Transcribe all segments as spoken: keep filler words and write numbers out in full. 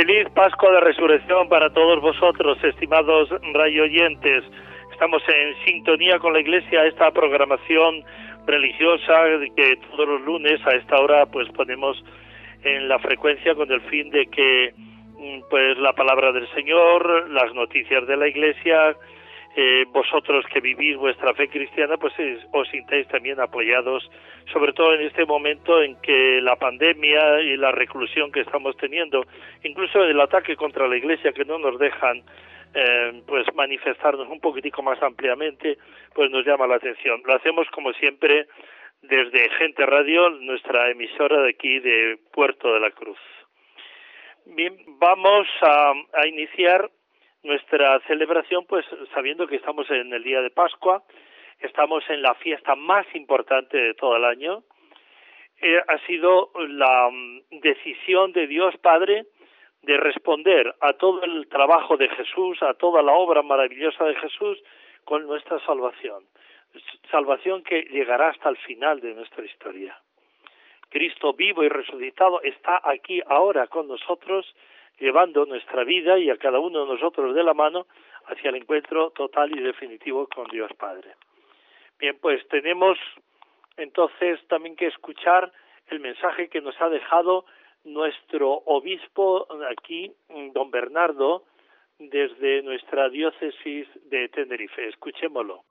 Feliz Pascua de Resurrección para todos vosotros, estimados radioyentes. Estamos en sintonía con la Iglesia, esta programación religiosa que todos los lunes a esta hora pues ponemos en la frecuencia con el fin de que pues la palabra del Señor, las noticias de la Iglesia, eh, vosotros que vivís vuestra fe cristiana, pues es, os sintáis también apoyados, sobre todo en este momento en que la pandemia y la reclusión que estamos teniendo, incluso el ataque contra la Iglesia, que no nos dejan eh, pues manifestarnos un poquitico más ampliamente, pues nos llama la atención. Lo hacemos como siempre desde Gente Radio, nuestra emisora de aquí de Puerto de la Cruz. Bien, vamos a, a iniciar nuestra celebración pues sabiendo que estamos en el día de Pascua, estamos en la fiesta más importante de todo el año. Eh, ha sido la um, decisión de Dios Padre de responder a todo el trabajo de Jesús, a toda la obra maravillosa de Jesús con nuestra salvación. Salvación que llegará hasta el final de nuestra historia. Cristo vivo y resucitado está aquí ahora con nosotros, llevando nuestra vida y a cada uno de nosotros de la mano hacia el encuentro total y definitivo con Dios Padre. Bien, pues tenemos entonces también que escuchar el mensaje que nos ha dejado nuestro obispo aquí, don Bernardo, desde nuestra diócesis de Tenerife. Escuchémoslo.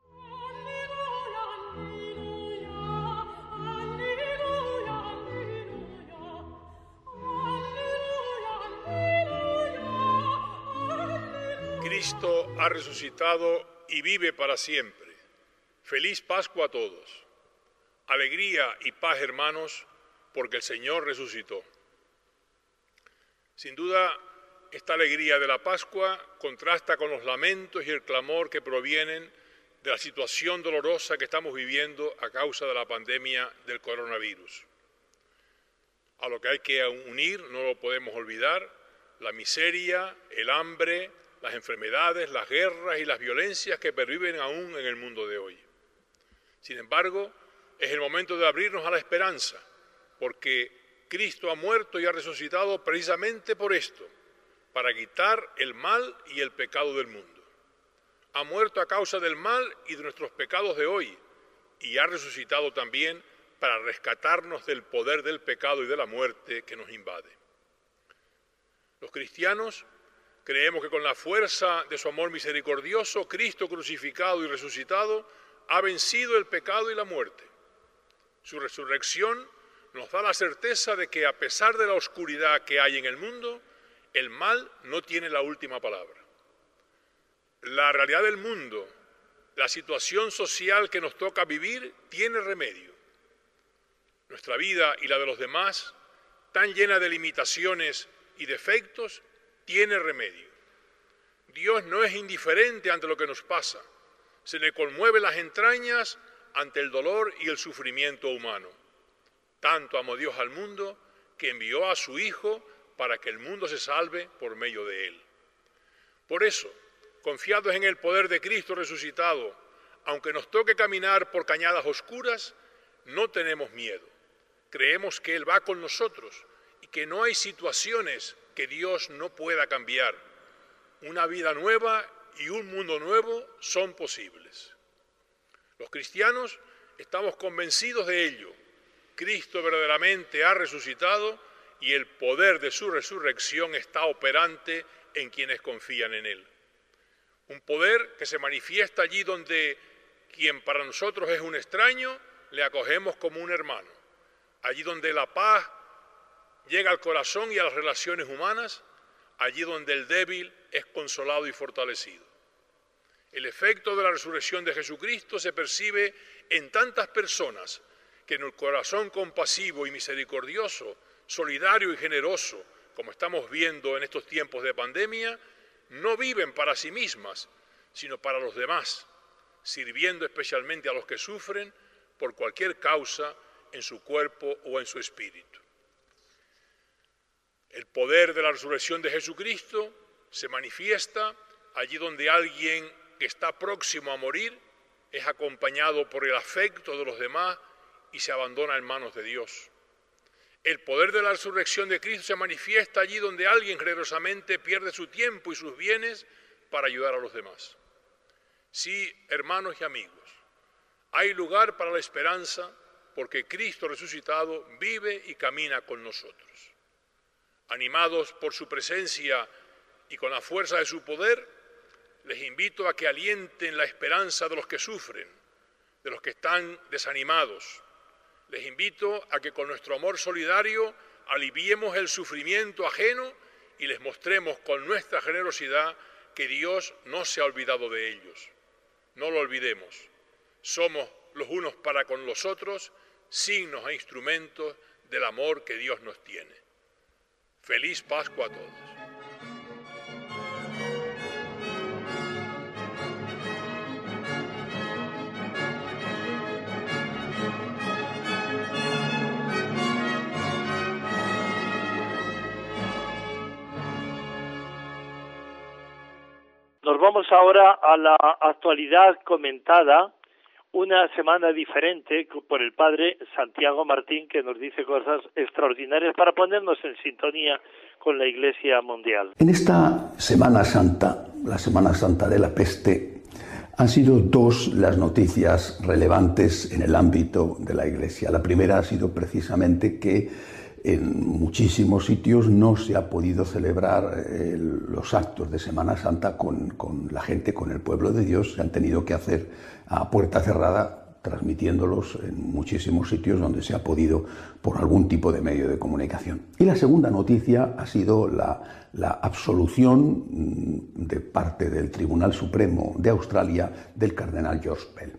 Cristo ha resucitado y vive para siempre. Feliz Pascua a todos. Alegría y paz, hermanos, porque el Señor resucitó. Sin duda, esta alegría de la Pascua contrasta con los lamentos y el clamor que provienen de la situación dolorosa que estamos viviendo a causa de la pandemia del coronavirus. A lo que hay que unir, no lo podemos olvidar, la miseria, el hambre, las enfermedades, las guerras y las violencias que perviven aún en el mundo de hoy. Sin embargo, es el momento de abrirnos a la esperanza, porque Cristo ha muerto y ha resucitado precisamente por esto, para quitar el mal y el pecado del mundo. Ha muerto a causa del mal y de nuestros pecados de hoy, y ha resucitado también para rescatarnos del poder del pecado y de la muerte que nos invade. Los cristianos creemos que con la fuerza de su amor misericordioso, Cristo crucificado y resucitado ha vencido el pecado y la muerte. Su resurrección nos da la certeza de que a pesar de la oscuridad que hay en el mundo, el mal no tiene la última palabra. La realidad del mundo, la situación social que nos toca vivir, tiene remedio. Nuestra vida y la de los demás, tan llena de limitaciones y defectos, tiene remedio. Dios no es indiferente ante lo que nos pasa, se le conmueve las entrañas ante el dolor y el sufrimiento humano. Tanto amó Dios al mundo que envió a su Hijo para que el mundo se salve por medio de él. Por eso, confiados en el poder de Cristo resucitado, aunque nos toque caminar por cañadas oscuras, no tenemos miedo. Creemos que Él va con nosotros y que no hay situaciones que Dios no pueda cambiar. Una vida nueva y un mundo nuevo son posibles. Los cristianos estamos convencidos de ello. Cristo verdaderamente ha resucitado y el poder de su resurrección está operante en quienes confían en Él. Un poder que se manifiesta allí donde quien para nosotros es un extraño, le acogemos como un hermano. Allí donde la paz llega al corazón y a las relaciones humanas, allí donde el débil es consolado y fortalecido. El efecto de la resurrección de Jesucristo se percibe en tantas personas que en el corazón compasivo y misericordioso, solidario y generoso, como estamos viendo en estos tiempos de pandemia, no viven para sí mismas, sino para los demás, sirviendo especialmente a los que sufren por cualquier causa en su cuerpo o en su espíritu. El poder de la resurrección de Jesucristo se manifiesta allí donde alguien que está próximo a morir es acompañado por el afecto de los demás y se abandona en manos de Dios. El poder de la resurrección de Cristo se manifiesta allí donde alguien generosamente pierde su tiempo y sus bienes para ayudar a los demás. Sí, hermanos y amigos, hay lugar para la esperanza porque Cristo resucitado vive y camina con nosotros. Animados por su presencia y con la fuerza de su poder, les invito a que alienten la esperanza de los que sufren, de los que están desanimados. Les invito a que con nuestro amor solidario aliviemos el sufrimiento ajeno y les mostremos con nuestra generosidad que Dios no se ha olvidado de ellos. No lo olvidemos. Somos los unos para con los otros signos e instrumentos del amor que Dios nos tiene. Feliz Pascua a todos. Nos vamos ahora a la actualidad comentada, una semana diferente por el padre Santiago Martín, que nos dice cosas extraordinarias para ponernos en sintonía con la Iglesia mundial. En esta Semana Santa, la Semana Santa de la peste, han sido dos las noticias relevantes en el ámbito de la Iglesia. La primera ha sido precisamente que en muchísimos sitios no se ha podido celebrar eh, los actos de Semana Santa con, con la gente, con el pueblo de Dios. Se han tenido que hacer a puerta cerrada, transmitiéndolos en muchísimos sitios donde se ha podido por algún tipo de medio de comunicación. Y la segunda noticia ha sido la, la absolución de parte del Tribunal Supremo de Australia del cardenal George Pell.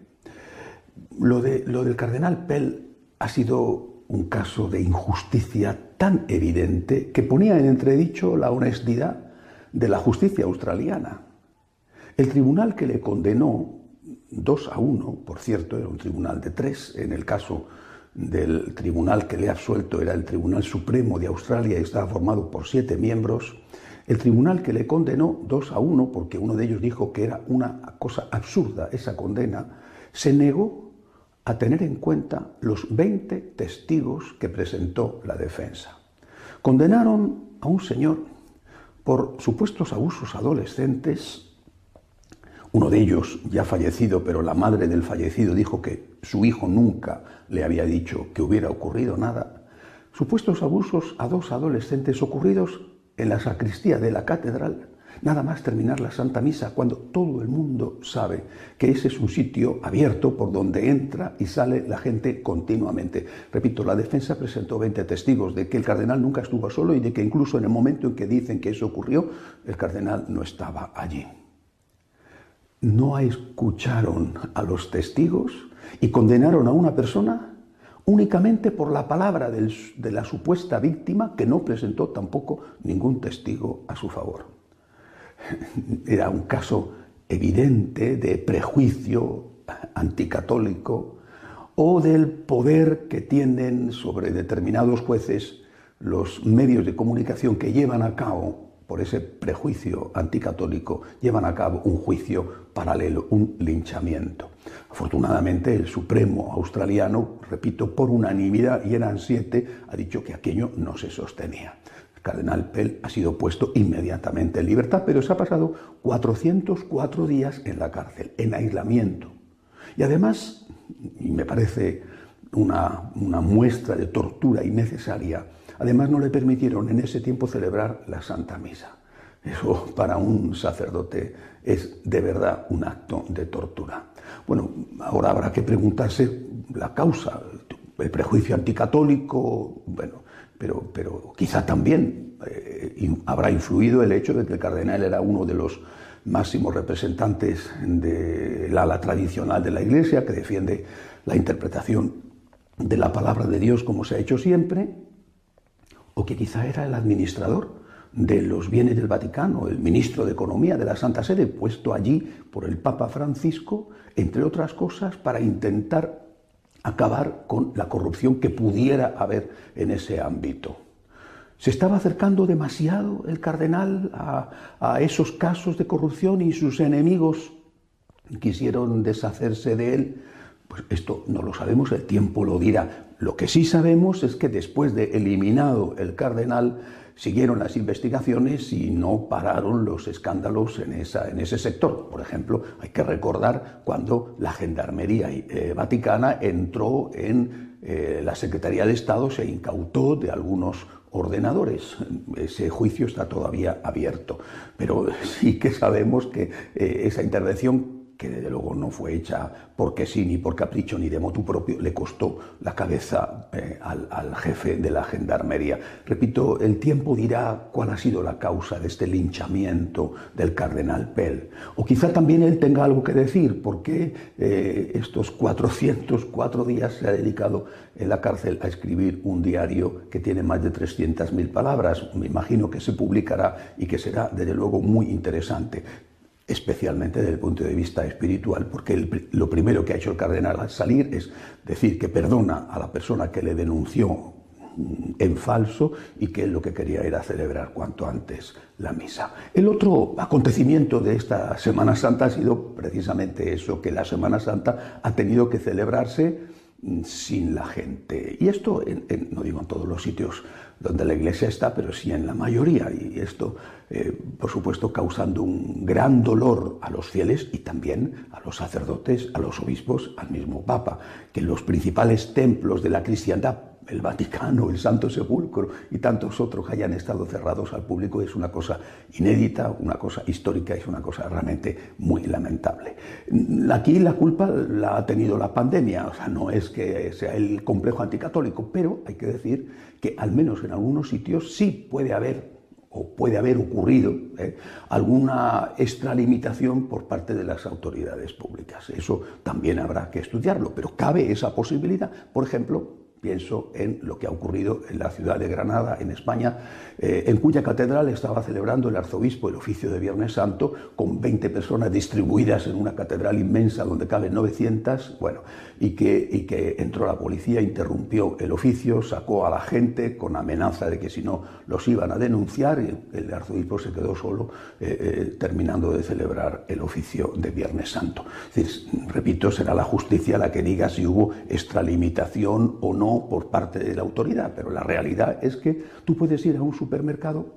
Lo, de, lo del cardenal Pell ha sido un caso de injusticia tan evidente que ponía en entredicho la honestidad de la justicia australiana. El tribunal que le condenó dos a uno, por cierto, era un tribunal de tres, en el caso del tribunal que le ha absuelto era el Tribunal Supremo de Australia y estaba formado por siete miembros, el tribunal que le condenó dos a uno, porque uno de ellos dijo que era una cosa absurda esa condena, se negó a tener en cuenta los veinte testigos que presentó la defensa. Condenaron a un señor por supuestos abusos adolescentes. Uno de ellos ya fallecido, pero la madre del fallecido dijo que su hijo nunca le había dicho que hubiera ocurrido nada. Supuestos abusos a dos adolescentes ocurridos en la sacristía de la catedral, nada más terminar la Santa Misa, cuando todo el mundo sabe que ese es un sitio abierto por donde entra y sale la gente continuamente. Repito, la defensa presentó veinte testigos de que el cardenal nunca estuvo solo y de que incluso en el momento en que dicen que eso ocurrió, el cardenal no estaba allí. No escucharon a los testigos y condenaron a una persona únicamente por la palabra del, de la supuesta víctima, que no presentó tampoco ningún testigo a su favor. Era un caso evidente de prejuicio anticatólico o del poder que tienen sobre determinados jueces los medios de comunicación que llevan a cabo, por ese prejuicio anticatólico, llevan a cabo un juicio paralelo, un linchamiento. Afortunadamente el Supremo australiano, repito, por unanimidad, y eran siete, ha dicho que aquello no se sostenía. El cardenal Pell ha sido puesto inmediatamente en libertad, pero se ha pasado cuatrocientos cuatro días en la cárcel, en aislamiento. Y además, y me parece una, una muestra de tortura innecesaria, además no le permitieron en ese tiempo celebrar la Santa Misa. Eso para un sacerdote es de verdad un acto de tortura. Bueno, ahora habrá que preguntarse la causa, el prejuicio anticatólico, bueno, pero, pero quizá también eh, habrá influido el hecho de que el cardenal era uno de los máximos representantes del ala tradicional de la Iglesia, que defiende la interpretación de la palabra de Dios como se ha hecho siempre, o que quizá era el administrador de los bienes del Vaticano, el ministro de Economía de la Santa Sede, puesto allí por el Papa Francisco, entre otras cosas, para intentar acabar con la corrupción que pudiera haber en ese ámbito. ¿Se estaba acercando demasiado el cardenal a, a esos casos de corrupción y sus enemigos quisieron deshacerse de él? Pues esto no lo sabemos, el tiempo lo dirá. Lo que sí sabemos es que después de eliminado el cardenal, siguieron las investigaciones y no pararon los escándalos en, esa, en ese sector. Por ejemplo, hay que recordar cuando la Gendarmería eh, Vaticana entró en eh, la Secretaría de Estado, se incautó de algunos ordenadores. Ese juicio está todavía abierto. Pero sí que sabemos que eh, esa intervención, que desde luego no fue hecha porque sí, ni por capricho, ni de motu propio, le costó la cabeza eh, al, al jefe de la Gendarmería. Repito, el tiempo dirá cuál ha sido la causa de este linchamiento del cardenal Pell. O quizá también él tenga algo que decir, porque eh, estos cuatrocientos cuatro días se ha dedicado en la cárcel a escribir un diario que tiene más de trescientas mil palabras. Me imagino que se publicará y que será, desde luego, muy interesante, especialmente desde el punto de vista espiritual, porque el, lo primero que ha hecho el cardenal al salir es decir que perdona a la persona que le denunció en falso y que él lo que quería era celebrar cuanto antes la misa. El otro acontecimiento de esta Semana Santa ha sido precisamente eso, que la Semana Santa ha tenido que celebrarse sin la gente. Y esto, en, en, no digo en todos los sitios donde la Iglesia está, pero sí en la mayoría. Y esto, eh, por supuesto, causando un gran dolor a los fieles y también a los sacerdotes, a los obispos, al mismo Papa, que los principales templos de la cristiandad, el Vaticano, el Santo Sepulcro y tantos otros hayan estado cerrados al público, es una cosa inédita, una cosa histórica, es una cosa realmente muy lamentable. Aquí la culpa la ha tenido la pandemia, o sea, no es que sea el complejo anticatólico, pero hay que decir que al menos en algunos sitios sí puede haber o puede haber ocurrido ¿eh? alguna extralimitación por parte de las autoridades públicas. Eso también habrá que estudiarlo, pero cabe esa posibilidad. Por ejemplo, pienso en lo que ha ocurrido en la ciudad de Granada, en España, eh, en cuya catedral estaba celebrando el arzobispo el oficio de Viernes Santo con veinte personas distribuidas en una catedral inmensa donde caben novecientas, bueno, y que, y que entró la policía, interrumpió el oficio, sacó a la gente con amenaza de que si no los iban a denunciar, y el arzobispo se quedó solo eh, eh, terminando de celebrar el oficio de Viernes Santo. Es decir, repito, será la justicia la que diga si hubo extralimitación o no por parte de la autoridad, pero la realidad es que tú puedes ir a un supermercado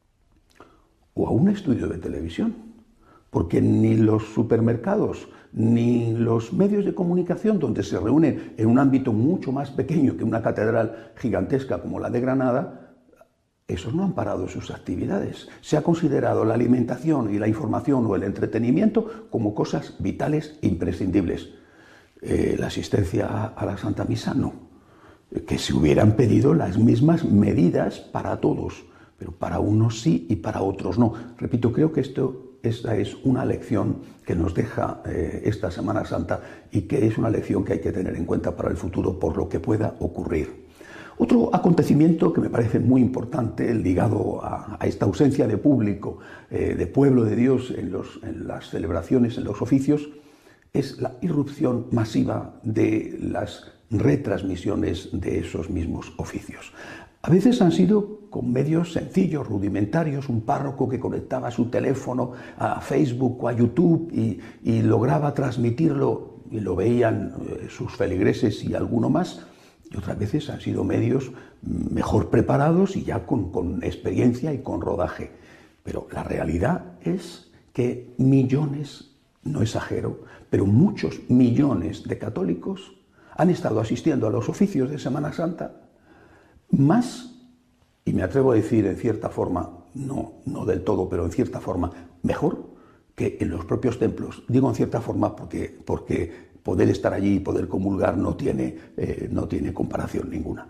o a un estudio de televisión, porque ni los supermercados ni los medios de comunicación, donde se reúnen en un ámbito mucho más pequeño que una catedral gigantesca como la de Granada, esos no han parado sus actividades. Se ha considerado la alimentación y la información o el entretenimiento como cosas vitales e imprescindibles. Eh, la asistencia a, a la Santa Misa no. Que se hubieran pedido las mismas medidas para todos, pero para unos sí y para otros no. Repito, creo que esto, esta es una lección que nos deja eh, esta Semana Santa y que es una lección que hay que tener en cuenta para el futuro por lo que pueda ocurrir. Otro acontecimiento que me parece muy importante, ligado a, a esta ausencia de público, eh, de pueblo de Dios en, los, en las celebraciones, en los oficios, es la irrupción masiva de las retransmisiones de esos mismos oficios. A veces han sido con medios sencillos, rudimentarios, un párroco que conectaba su teléfono a Facebook o a YouTube y, y lograba transmitirlo y lo veían eh, sus feligreses y alguno más. Y otras veces han sido medios mejor preparados y ya con, con experiencia y con rodaje. Pero la realidad es que millones, no exagero, pero muchos millones de católicos han estado asistiendo a los oficios de Semana Santa más, y me atrevo a decir en cierta forma, no, no del todo, pero en cierta forma, mejor que en los propios templos. Digo en cierta forma porque, porque poder estar allí y poder comulgar no tiene, eh, no tiene comparación ninguna.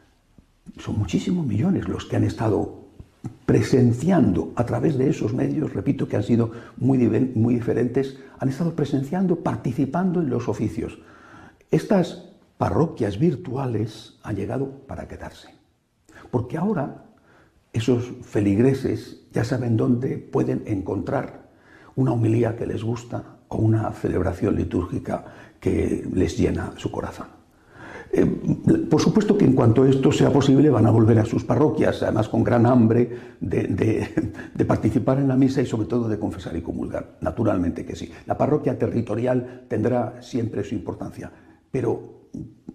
Son muchísimos millones los que han estado presenciando a través de esos medios, repito que han sido muy, muy diferentes, han estado presenciando, participando en los oficios. Estas parroquias virtuales han llegado para quedarse, porque ahora esos feligreses ya saben dónde pueden encontrar una homilía que les gusta o una celebración litúrgica que les llena su corazón. Eh, por supuesto que en cuanto esto sea posible van a volver a sus parroquias, además con gran hambre de, de, de participar en la misa y sobre todo de confesar y comulgar. Naturalmente que sí. La parroquia territorial tendrá siempre su importancia, pero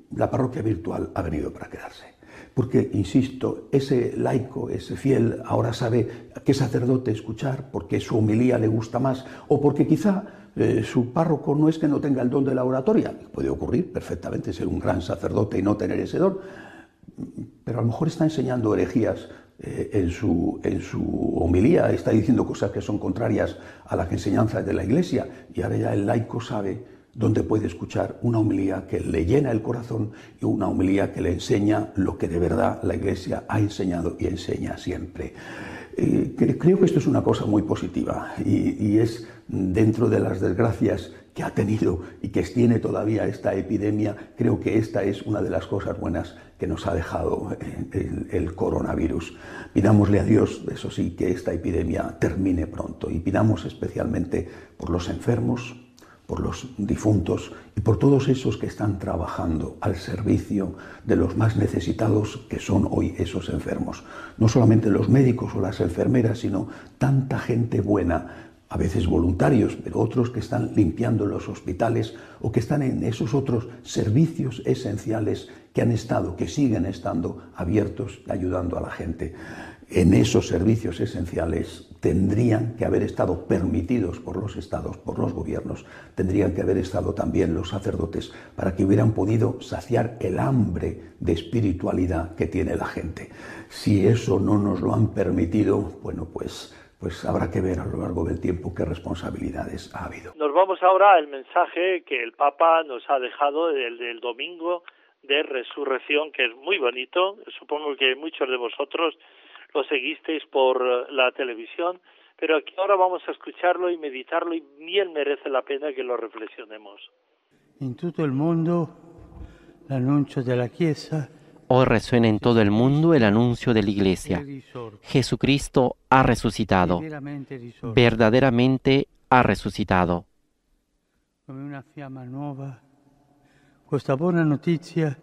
la parroquia virtual ha venido para quedarse. Porque, insisto, ese laico, ese fiel, ahora sabe a qué sacerdote escuchar, porque su homilía le gusta más, o porque quizá eh, su párroco no es que no tenga el don de la oratoria. Puede ocurrir perfectamente ser un gran sacerdote y no tener ese don, pero a lo mejor está enseñando herejías eh, en, su, en su homilía, está diciendo cosas que son contrarias a las enseñanzas de la Iglesia, y ahora ya el laico sabe donde puede escuchar una homilía que le llena el corazón y una homilía que le enseña lo que de verdad la Iglesia ha enseñado y enseña siempre. Eh, creo que esto es una cosa muy positiva y, y es dentro de las desgracias que ha tenido y que tiene todavía esta epidemia, creo que esta es una de las cosas buenas que nos ha dejado el, el coronavirus. Pidámosle a Dios, eso sí, que esta epidemia termine pronto y pidamos especialmente por los enfermos, por los difuntos y por todos esos que están trabajando al servicio de los más necesitados, que son hoy esos enfermos. No solamente los médicos o las enfermeras, sino tanta gente buena, a veces voluntarios, pero otros que están limpiando los hospitales o que están en esos otros servicios esenciales que han estado, que siguen estando abiertos, ayudando a la gente. En esos servicios esenciales tendrían que haber estado permitidos por los estados, por los gobiernos, tendrían que haber estado también los sacerdotes para que hubieran podido saciar el hambre de espiritualidad que tiene la gente. Si eso no nos lo han permitido, bueno, pues, pues habrá que ver a lo largo del tiempo qué responsabilidades ha habido. Nos vamos ahora al mensaje que el Papa nos ha dejado del, del domingo de resurrección, que es muy bonito. Supongo que muchos de vosotros lo seguisteis por la televisión, pero aquí ahora vamos a escucharlo y meditarlo y bien merece la pena que lo reflexionemos. En todo el mundo, el anuncio de la Chiesa. Hoy resuena en todo el mundo el anuncio de la Iglesia. Jesucristo ha resucitado, verdaderamente ha resucitado. Como una fiamma nuova, esta buena noticia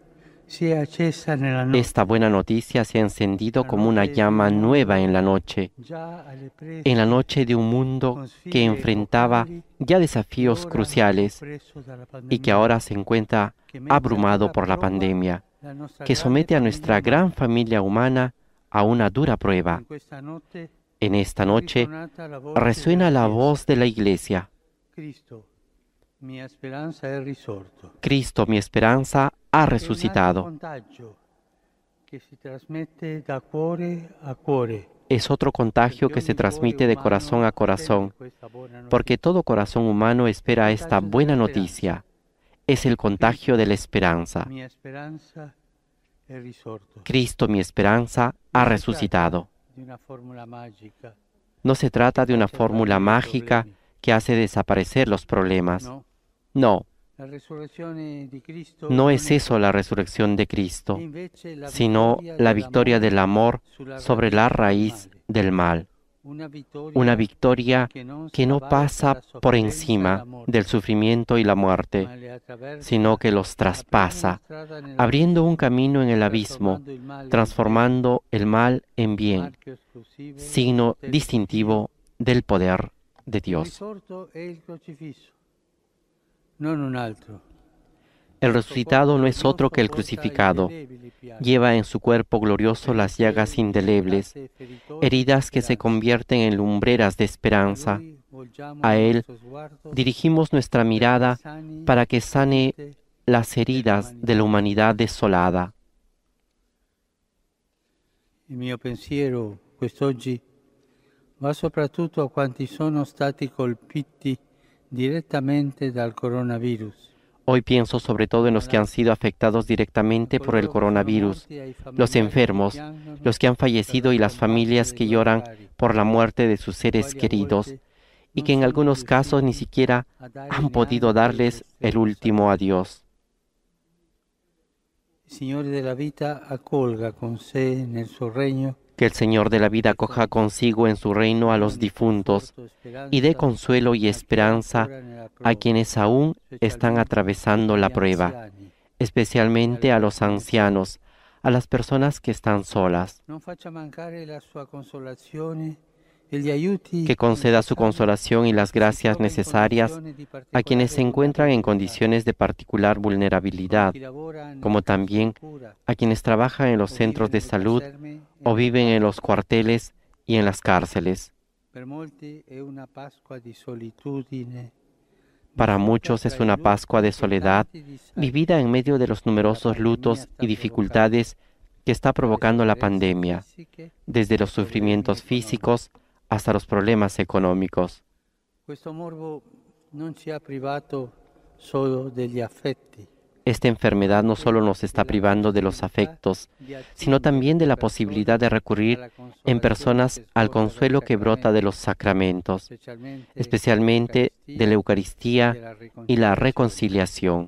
Esta buena noticia se ha encendido como una llama nueva en la noche, en la noche de un mundo que enfrentaba ya desafíos cruciales y que ahora se encuentra abrumado por la pandemia, que somete a nuestra gran familia humana a una dura prueba. En esta noche resuena la voz de la Iglesia. Cristo, mi esperanza, ha resucitado. Es otro contagio que se transmite de corazón a corazón, porque todo corazón humano espera esta buena noticia. Es el contagio de la esperanza. Cristo, mi esperanza, ha resucitado. No se trata de una fórmula mágica que hace desaparecer los problemas. No. No es eso la resurrección de Cristo, sino la victoria del amor sobre la raíz del mal. Una victoria que no pasa por encima del sufrimiento y la muerte, sino que los traspasa, abriendo un camino en el abismo, transformando el mal en bien, signo distintivo del poder de Dios. El resucitado no es otro que el crucificado. Lleva en su cuerpo glorioso las llagas indelebles, heridas que se convierten en lumbreras de esperanza. A Él dirigimos nuestra mirada para que sane las heridas de la humanidad desolada. Il mio pensiero quest'oggi va soprattutto a quanti sono stati colpiti directamente dal coronavirus. Hoy pienso sobre todo en los que han sido afectados directamente por el coronavirus, los enfermos, los que han fallecido y las familias que lloran por la muerte de sus seres queridos y que en algunos casos ni siquiera han podido darles el último adiós. Que el Señor de la vida acoja consigo en su reino a los difuntos y dé consuelo y esperanza a quienes aún están atravesando la prueba, especialmente a los ancianos, a las personas que están solas. que conceda su consolación y las gracias necesarias a quienes se encuentran en condiciones de particular vulnerabilidad, como también a quienes trabajan en los centros de salud o viven en los cuarteles y en las cárceles. Para muchos es una Pascua de soledad, vivida en medio de los numerosos lutos y dificultades que está provocando la pandemia, desde los sufrimientos físicos hasta los problemas económicos. Esta enfermedad no solo nos está privando de los afectos, sino también de la posibilidad de recurrir en personas al consuelo que brota de los sacramentos, especialmente de la Eucaristía y la reconciliación.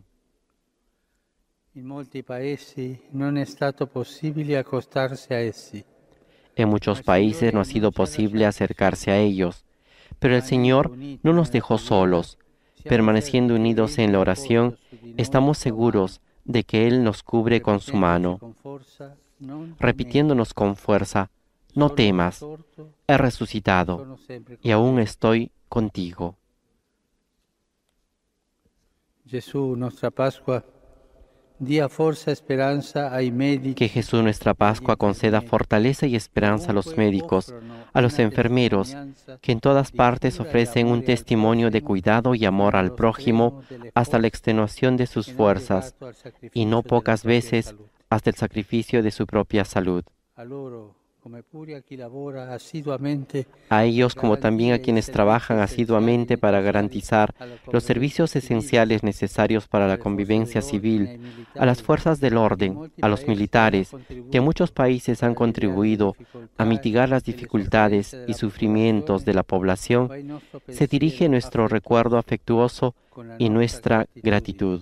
En muchos países no ha sido posible acercarse a ellos, pero el Señor no nos dejó solos. Permaneciendo unidos en la oración, estamos seguros de que Él nos cubre con su mano, repitiéndonos con fuerza: no temas, he resucitado y aún estoy contigo. Jesús, nuestra Pascua, dia forza esperanza ai medici. Que Jesús, nuestra Pascua, conceda fortaleza y esperanza a los médicos, a los enfermeros, que en todas partes ofrecen un testimonio de cuidado y amor al prójimo hasta la extenuación de sus fuerzas, y no pocas veces hasta el sacrificio de su propia salud. A ellos, como también a quienes trabajan asiduamente para garantizar los servicios esenciales necesarios para la convivencia civil, a las fuerzas del orden, a los militares, que en muchos países han contribuido a mitigar las dificultades y sufrimientos de la población, se dirige nuestro recuerdo afectuoso y nuestra gratitud.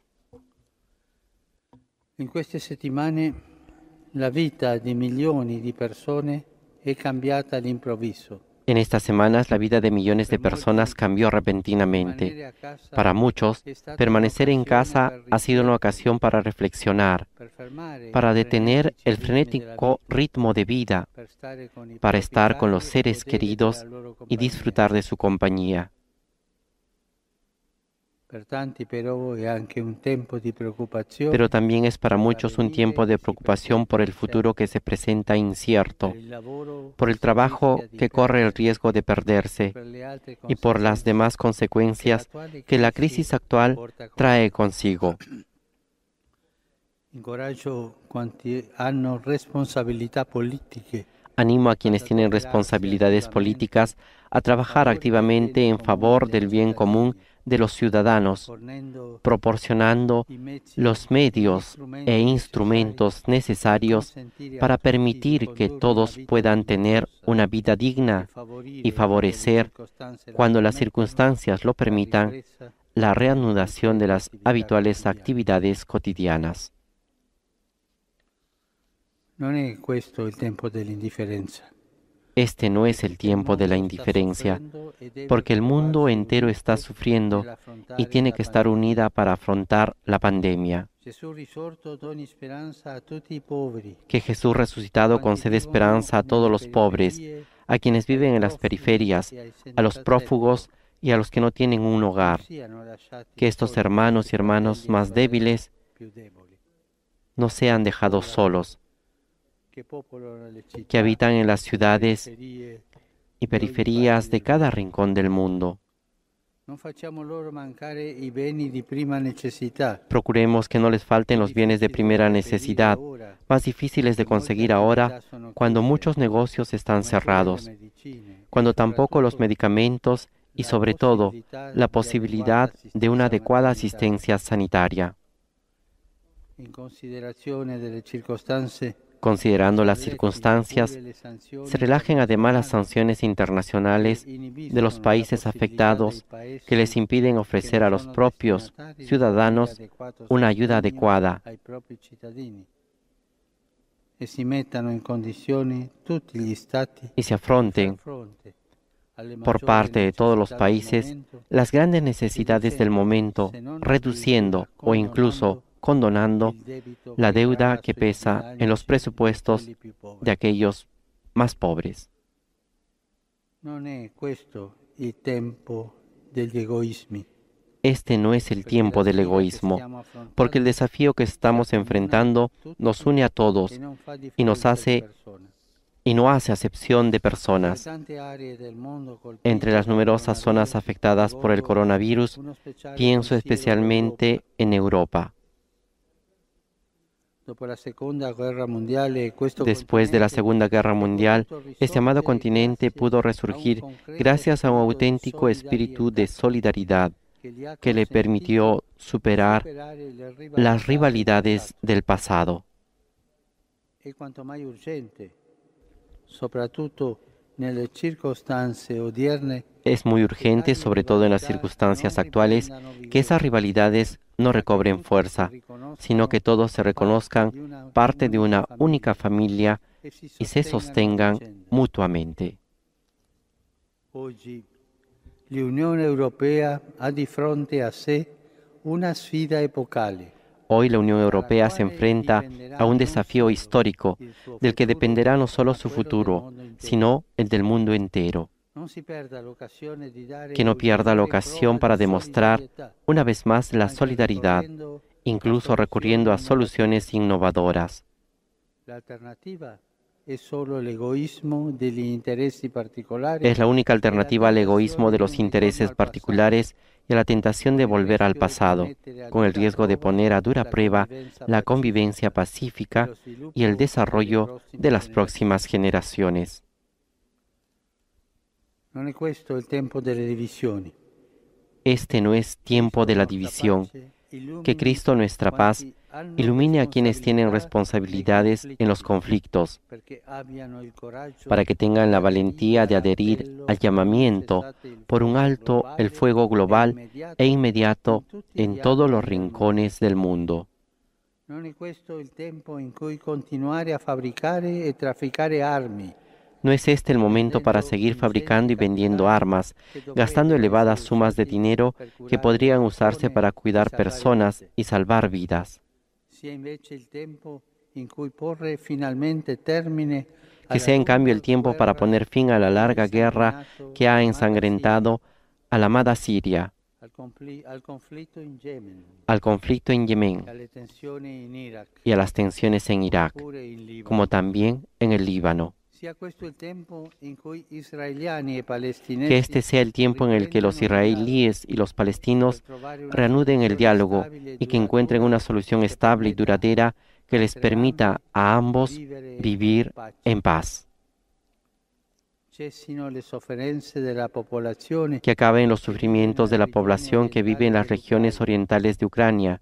En queste settimane la vida de millones de personas es cambiata all'improvviso. En estas semanas, la vida de millones de personas cambió repentinamente. Para muchos, permanecer en casa ha sido una ocasión para reflexionar, para detener el frenético ritmo de vida, para estar con los seres queridos y disfrutar de su compañía. Pero también es para muchos un tiempo de preocupación por el futuro que se presenta incierto, por el trabajo que corre el riesgo de perderse y por las demás consecuencias que la crisis actual trae consigo. Animo a quienes tienen responsabilidades políticas a trabajar activamente en favor del bien común de los ciudadanos, proporcionando los medios e instrumentos necesarios para permitir que todos puedan tener una vida digna y favorecer, cuando las circunstancias lo permitan, la reanudación de las habituales actividades cotidianas. No es questo il tempo dell'indifferenza. Este no es el tiempo de la indiferencia, porque el mundo entero está sufriendo y tiene que estar unida para afrontar la pandemia. Que Jesús resucitado concede esperanza a todos los pobres, a quienes viven en las periferias, a los prófugos y a los que no tienen un hogar. Que estos hermanos y hermanas más débiles no sean dejados solos, que habitan en las ciudades y periferias de cada rincón del mundo. Procuremos que no les falten los bienes de primera necesidad, más difíciles de conseguir ahora, cuando muchos negocios están cerrados, cuando tampoco los medicamentos y, sobre todo, la posibilidad de una adecuada asistencia sanitaria. Considerando las circunstancias, se relajen además las sanciones internacionales de los países afectados que les impiden ofrecer a los propios ciudadanos una ayuda adecuada y se afronten por parte de todos los países las grandes necesidades del momento, reduciendo o incluso condonando la deuda que pesa en los presupuestos de aquellos más pobres. Non è questo il tempo degli egoismi. Este no es el tiempo del egoísmo, porque el desafío que estamos enfrentando nos une a todos y nos hace y no hace acepción de personas. Entre las numerosas zonas afectadas por el coronavirus, pienso especialmente en Europa. Después de la Segunda Guerra Mundial, este amado continente pudo resurgir gracias a un auténtico espíritu de solidaridad que le permitió superar las rivalidades del pasado. Es muy urgente, sobre todo en las circunstancias actuales, que esas rivalidades no recobren fuerza, sino que todos se reconozcan parte de una única familia y se sostengan mutuamente. L'Unione Europea ha di fronte a sé una sfida epocale. Hoy la Unión Europea se enfrenta a un desafío histórico del que dependerá no solo su futuro, sino el del mundo entero. Que no pierda la ocasión para demostrar una vez más la solidaridad, incluso recurriendo a soluciones innovadoras. Es la única alternativa al egoísmo de los intereses particulares y a la tentación de volver al pasado, con el riesgo de poner a dura prueba la convivencia pacífica y el desarrollo de las próximas generaciones. Este no es tiempo de la división. Que Cristo, nuestra paz, ilumine a quienes tienen responsabilidades en los conflictos, para que tengan la valentía de adherir al llamamiento por un alto el fuego global e inmediato en todos los rincones del mundo. Non è questo il tempo in cui continuare a fabbricare e trafficare armi. No es este el momento para seguir fabricando y vendiendo armas, gastando elevadas sumas de dinero que podrían usarse para cuidar personas y salvar vidas. Que sea en cambio el tiempo para poner fin a la larga guerra que ha ensangrentado a la amada Siria, al conflicto en Yemen y a las tensiones en Irak, como también en el Líbano. Que este sea el tiempo en el que los israelíes y los palestinos reanuden el diálogo y que encuentren una solución estable y duradera que les permita a ambos vivir en paz. Que acaben los sufrimientos de la población que vive en las regiones orientales de Ucrania.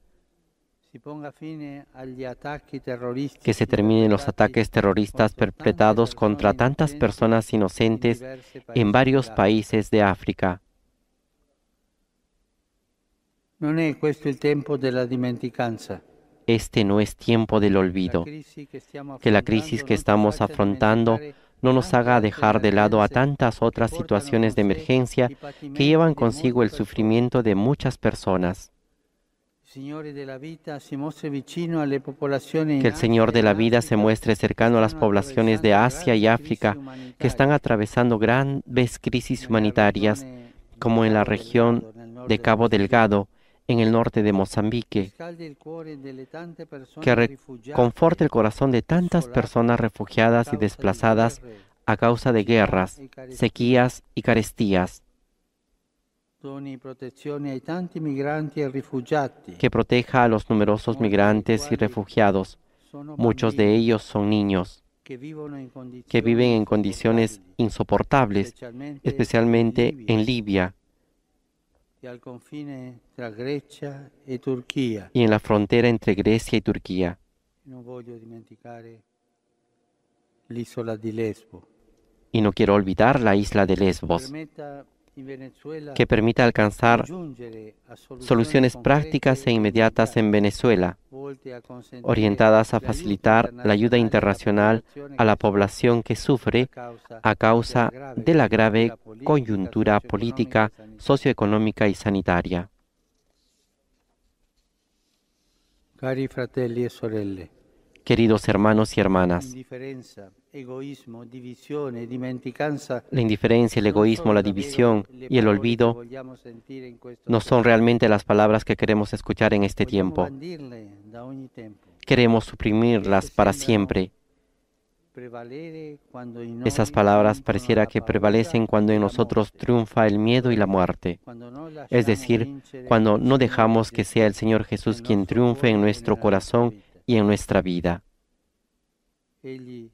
Que se terminen los ataques terroristas perpetrados contra tantas personas inocentes en varios países de África. Este no es tiempo del olvido. Que la crisis que estamos afrontando no nos haga dejar de lado a tantas otras situaciones de emergencia que llevan consigo el sufrimiento de muchas personas. Que el Señor de la vida se muestre cercano a las poblaciones de Asia y África que están atravesando graves crisis humanitarias, como en la región de Cabo Delgado, en el norte de Mozambique. Que reconforte el corazón de tantas personas refugiadas y desplazadas a causa de guerras, sequías y carestías. Que proteja a los numerosos migrantes y refugiados. Muchos de ellos son niños que viven en condiciones insoportables, especialmente en Libia y en la frontera entre Grecia y Turquía. Y no quiero olvidar la isla de Lesbos. Que permita alcanzar soluciones prácticas e inmediatas en Venezuela, orientadas a facilitar la ayuda internacional a la población que sufre a causa de la grave coyuntura política, socioeconómica y sanitaria. Queridos hermanos y hermanas, la indiferencia, el egoísmo, la división y el olvido no son realmente las palabras que queremos escuchar en este tiempo. Queremos suprimirlas para siempre. Esas palabras pareciera que prevalecen cuando en nosotros triunfa el miedo y la muerte. Es decir, cuando no dejamos que sea el Señor Jesús quien triunfe en nuestro corazón y en nuestra vida. Que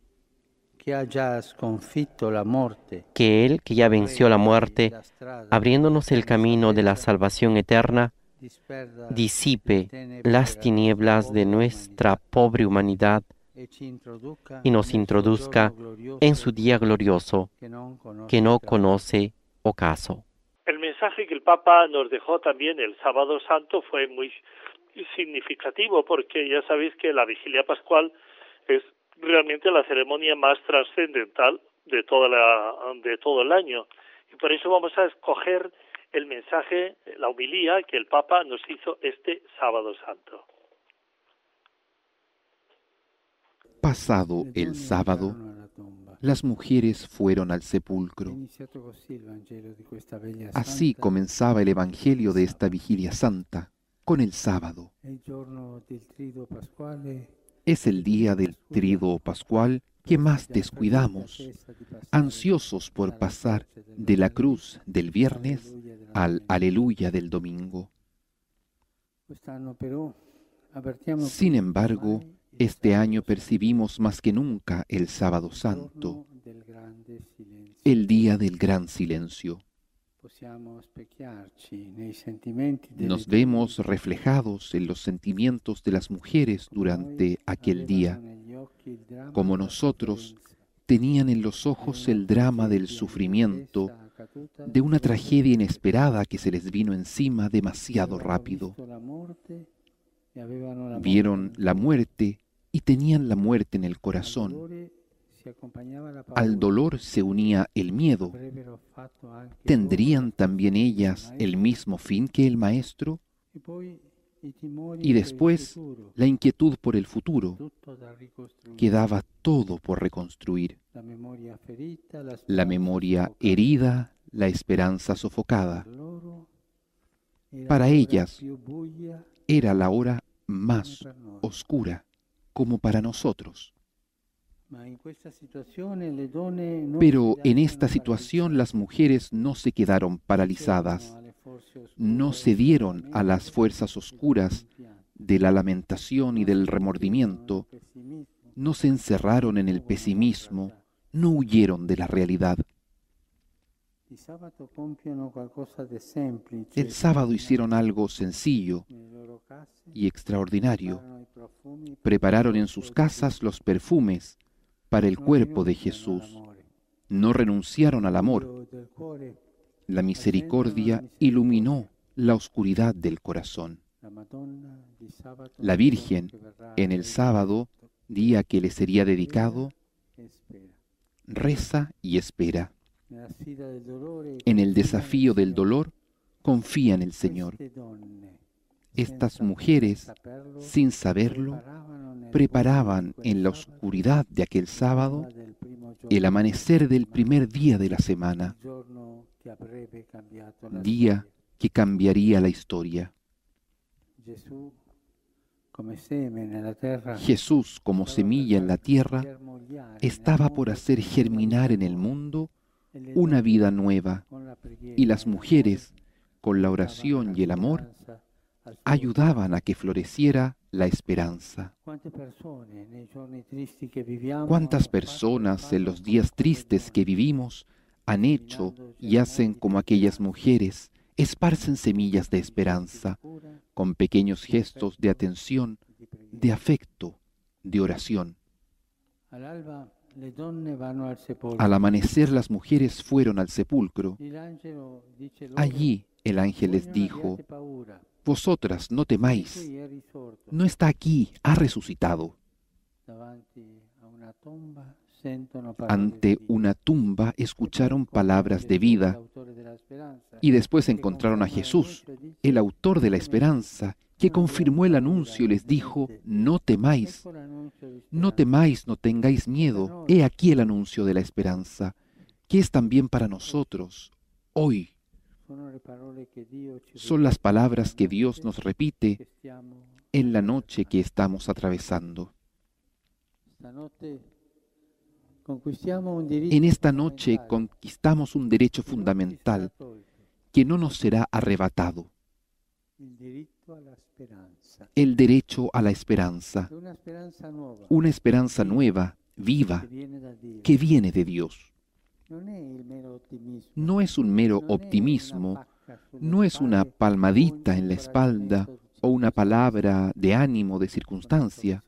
Él, que ya venció la muerte, abriéndonos el camino de la salvación eterna, disipe las tinieblas de nuestra pobre humanidad y nos introduzca en su día glorioso que no conoce ocaso. El mensaje que el Papa nos dejó también el Sábado Santo fue muy significativo, porque ya sabéis que la Vigilia Pascual es realmente la ceremonia más trascendental de toda la de todo el año, y por eso vamos a escoger el mensaje, la homilía que el Papa nos hizo este Sábado Santo. Pasado el sábado, las mujeres fueron al sepulcro. Así comenzaba el Evangelio de esta Vigilia Santa, con el sábado. Es el día del Tríduo Pascual que más descuidamos, ansiosos por pasar de la cruz del viernes al Aleluya del domingo. Sin embargo, este año percibimos más que nunca el Sábado Santo, el día del gran silencio. Nos vemos reflejados en los sentimientos de las mujeres durante aquel día, como nosotros tenían en los ojos el drama del sufrimiento, de una tragedia inesperada que se les vino encima demasiado rápido. Vieron la muerte y tenían la muerte en el corazón. Al dolor se unía el miedo. ¿Tendrían también ellas el mismo fin que el Maestro? Y después, la inquietud por el futuro. Quedaba todo por reconstruir. La memoria herida, la esperanza sofocada. Para ellas, era la hora más oscura, como para nosotros. Pero en esta situación las mujeres no se quedaron paralizadas, no cedieron a las fuerzas oscuras de la lamentación y del remordimiento, no se encerraron en el pesimismo, no huyeron de la realidad. El sábado hicieron algo sencillo y extraordinario. Prepararon en sus casas los perfumes para el cuerpo de Jesús. No renunciaron al amor. La misericordia iluminó la oscuridad del corazón. La Virgen, en el sábado, día que le sería dedicado, reza y espera. En el desafío del dolor, confía en el Señor. Estas mujeres, sin saberlo, preparaban en la oscuridad de aquel sábado el amanecer del primer día de la semana, día que cambiaría la historia. Jesús, como semilla en la tierra, estaba por hacer germinar en el mundo una vida nueva, y las mujeres, con la oración y el amor, ayudaban a que floreciera la esperanza. ¿Cuántas personas en los días tristes que vivimos han hecho y hacen como aquellas mujeres, esparcen semillas de esperanza, con pequeños gestos de atención, de afecto, de oración? Al amanecer las mujeres fueron al sepulcro. Allí el ángel les dijo: vosotras no temáis, no está aquí, ha resucitado. Ante una tumba escucharon palabras de vida y después encontraron a Jesús, el autor de la esperanza, que confirmó el anuncio, les dijo, no temáis, no temáis, no tengáis miedo. He aquí el anuncio de la esperanza, que es también para nosotros, hoy. Son las palabras que Dios nos repite en la noche que estamos atravesando. En esta noche conquistamos un derecho fundamental que no nos será arrebatado. El derecho a la esperanza. Una esperanza nueva, viva, que viene de Dios. No es un mero optimismo, no es una palmadita en la espalda o una palabra de ánimo de circunstancia.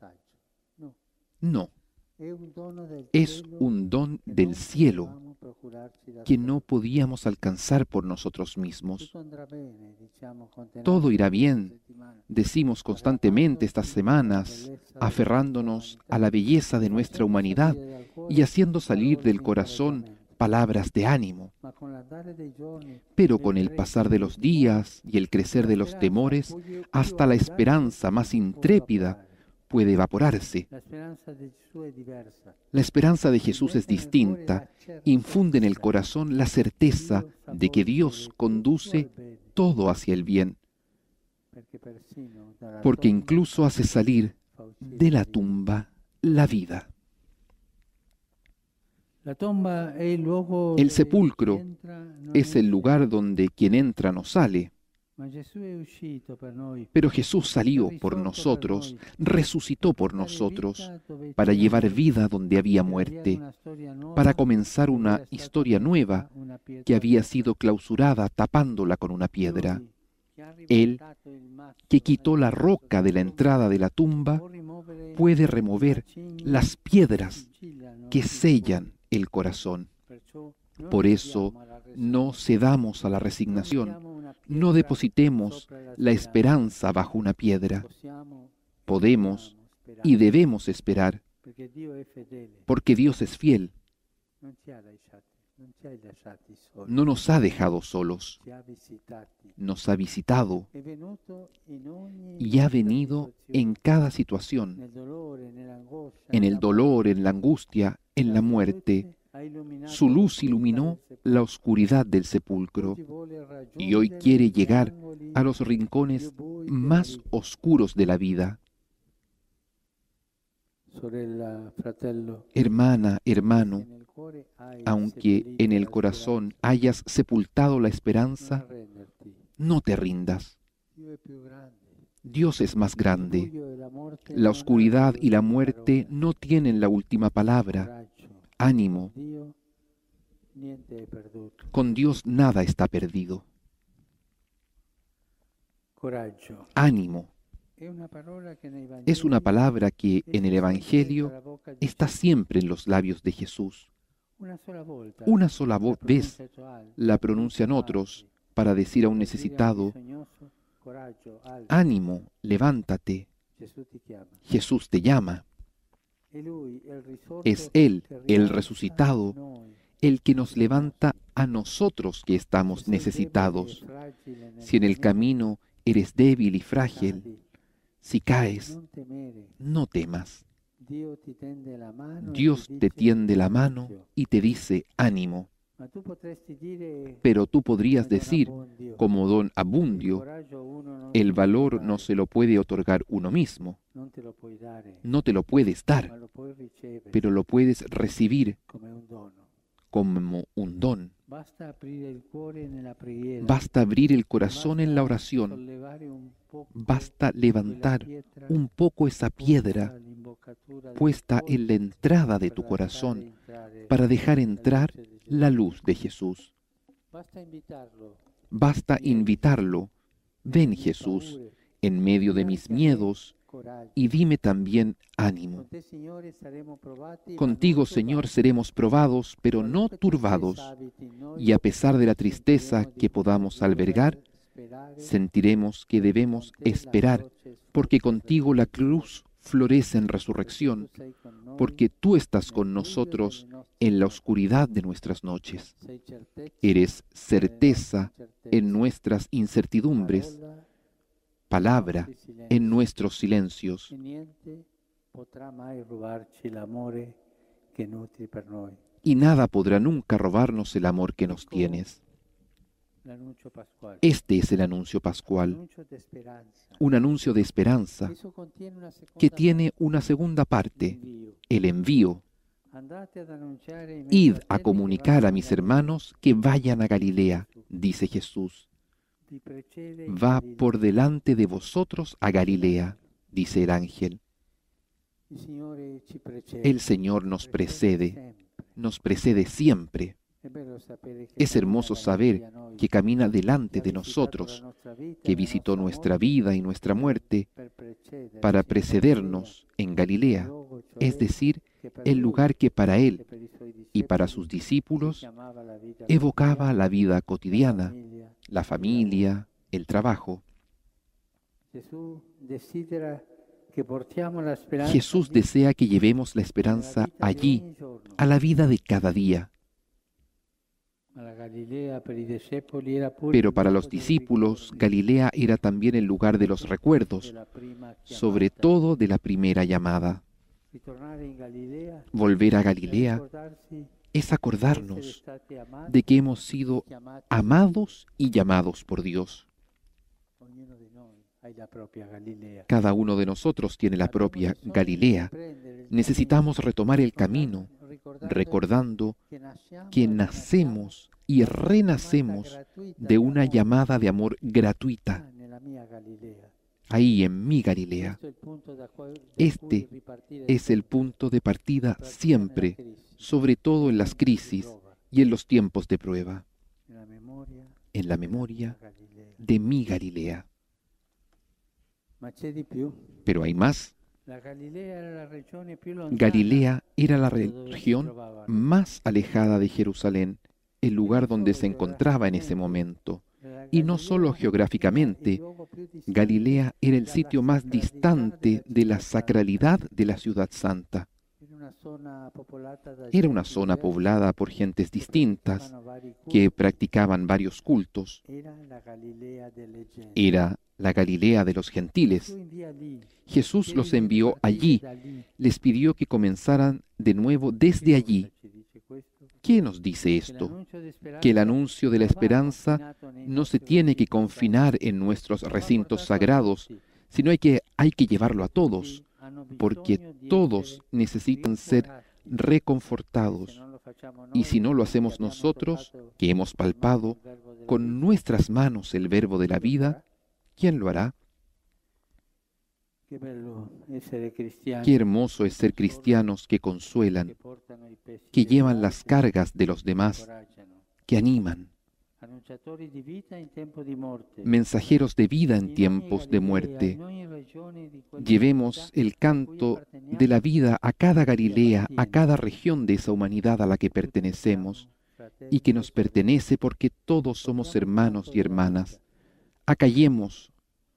No. Es un don del cielo que no podíamos alcanzar por nosotros mismos. Todo irá bien, decimos constantemente estas semanas, aferrándonos a la belleza de nuestra humanidad y haciendo salir del corazón palabras de ánimo. Pero con el pasar de los días y el crecer de los temores, hasta la esperanza más intrépida puede evaporarse. La esperanza de Jesús es distinta, infunde en el corazón la certeza de que Dios conduce todo hacia el bien, porque incluso hace salir de la tumba la vida. El sepulcro es el lugar donde quien entra no sale. Pero Jesús salió por nosotros, resucitó por nosotros, para llevar vida donde había muerte, para comenzar una historia nueva que había sido clausurada tapándola con una piedra. Él, que quitó la roca de la entrada de la tumba, puede remover las piedras que sellan el corazón. Por eso, no cedamos a la resignación. No depositemos la esperanza bajo una piedra. Podemos y debemos esperar, porque Dios es fiel. No nos ha dejado solos, nos ha visitado y ha venido en cada situación, en el dolor, en la angustia, en la muerte. Su luz iluminó la oscuridad del sepulcro y hoy quiere llegar a los rincones más oscuros de la vida. Hermana, hermano, aunque en el corazón hayas sepultado la esperanza, no te rindas. Dios es más grande. La oscuridad y la muerte no tienen la última palabra. Ánimo. Con Dios nada está perdido. Ánimo. Es una palabra que en el Evangelio está siempre en los labios de Jesús. Una sola vez la pronuncian otros para decir a un necesitado, ánimo, levántate, Jesús te llama. Es Él, el resucitado, el que nos levanta a nosotros que estamos necesitados. Si en el camino eres débil y frágil, si caes, no temas. Dios te tiende la mano y te dice ánimo. Pero tú podrías decir, como don Abundio, el valor no se lo puede otorgar uno mismo. No te lo puedes dar, pero lo puedes recibir como un don. Basta abrir el corazón en la oración. Basta levantar un poco esa piedra puesta en la entrada de tu corazón para dejar entrar la luz de Jesús. Basta invitarlo. Ven, Jesús, en medio de mis miedos, y dime también ánimo. Contigo, Señor, seremos probados, pero no turbados, y a pesar de la tristeza que podamos albergar, sentiremos que debemos esperar, porque contigo la cruz florece en resurrección, porque tú estás con nosotros en la oscuridad de nuestras noches. Eres certeza en nuestras incertidumbres, palabra en nuestros silencios. Y nada podrá nunca robarnos el amor que nos tienes. Este es el anuncio pascual, un anuncio de esperanza que tiene una segunda parte, el envío. Id a comunicar a mis hermanos que vayan a Galilea, dice Jesús. Va por delante de vosotros a Galilea, dice el ángel. El Señor nos precede, nos precede siempre. Es hermoso saber que camina delante de nosotros, que visitó nuestra vida y nuestra muerte para precedernos en Galilea, es decir, el lugar que para Él y para sus discípulos evocaba la vida cotidiana, la familia, el trabajo. Jesús desea que llevemos la esperanza allí, a la vida de cada día. Pero para los discípulos, Galilea era también el lugar de los recuerdos, sobre todo de la primera llamada. Volver a Galilea es acordarnos de que hemos sido amados y llamados por Dios. Cada uno de nosotros tiene la propia Galilea. Necesitamos retomar el camino, recordando que nacemos y renacemos de una llamada de amor gratuita. Ahí en mi Galilea. Este es el punto de partida siempre, sobre todo en las crisis y en los tiempos de prueba. En la memoria de mi Galilea. Pero hay más. Galilea era la región más alejada de Jerusalén, el lugar donde se encontraba en ese momento. Y no solo geográficamente, Galilea era el sitio más distante de la sacralidad de la ciudad santa. Era una zona poblada por gentes distintas que practicaban varios cultos. Era la Galilea de los gentiles. Jesús los envió allí, les pidió que comenzaran de nuevo desde allí. ¿Qué nos dice esto? Que el anuncio de la esperanza no se tiene que confinar en nuestros recintos sagrados, sino hay que, hay que llevarlo a todos, porque todos necesitan ser reconfortados. Y si no lo hacemos nosotros, que hemos palpado con nuestras manos el verbo de la vida, ¿quién lo hará? Qué hermoso es ser cristianos que consuelan, que llevan las cargas de los demás, que animan, mensajeros de vida en tiempos de muerte. Llevemos el canto de la vida a cada Galilea, a cada región de esa humanidad a la que pertenecemos y que nos pertenece porque todos somos hermanos y hermanas. Acallemos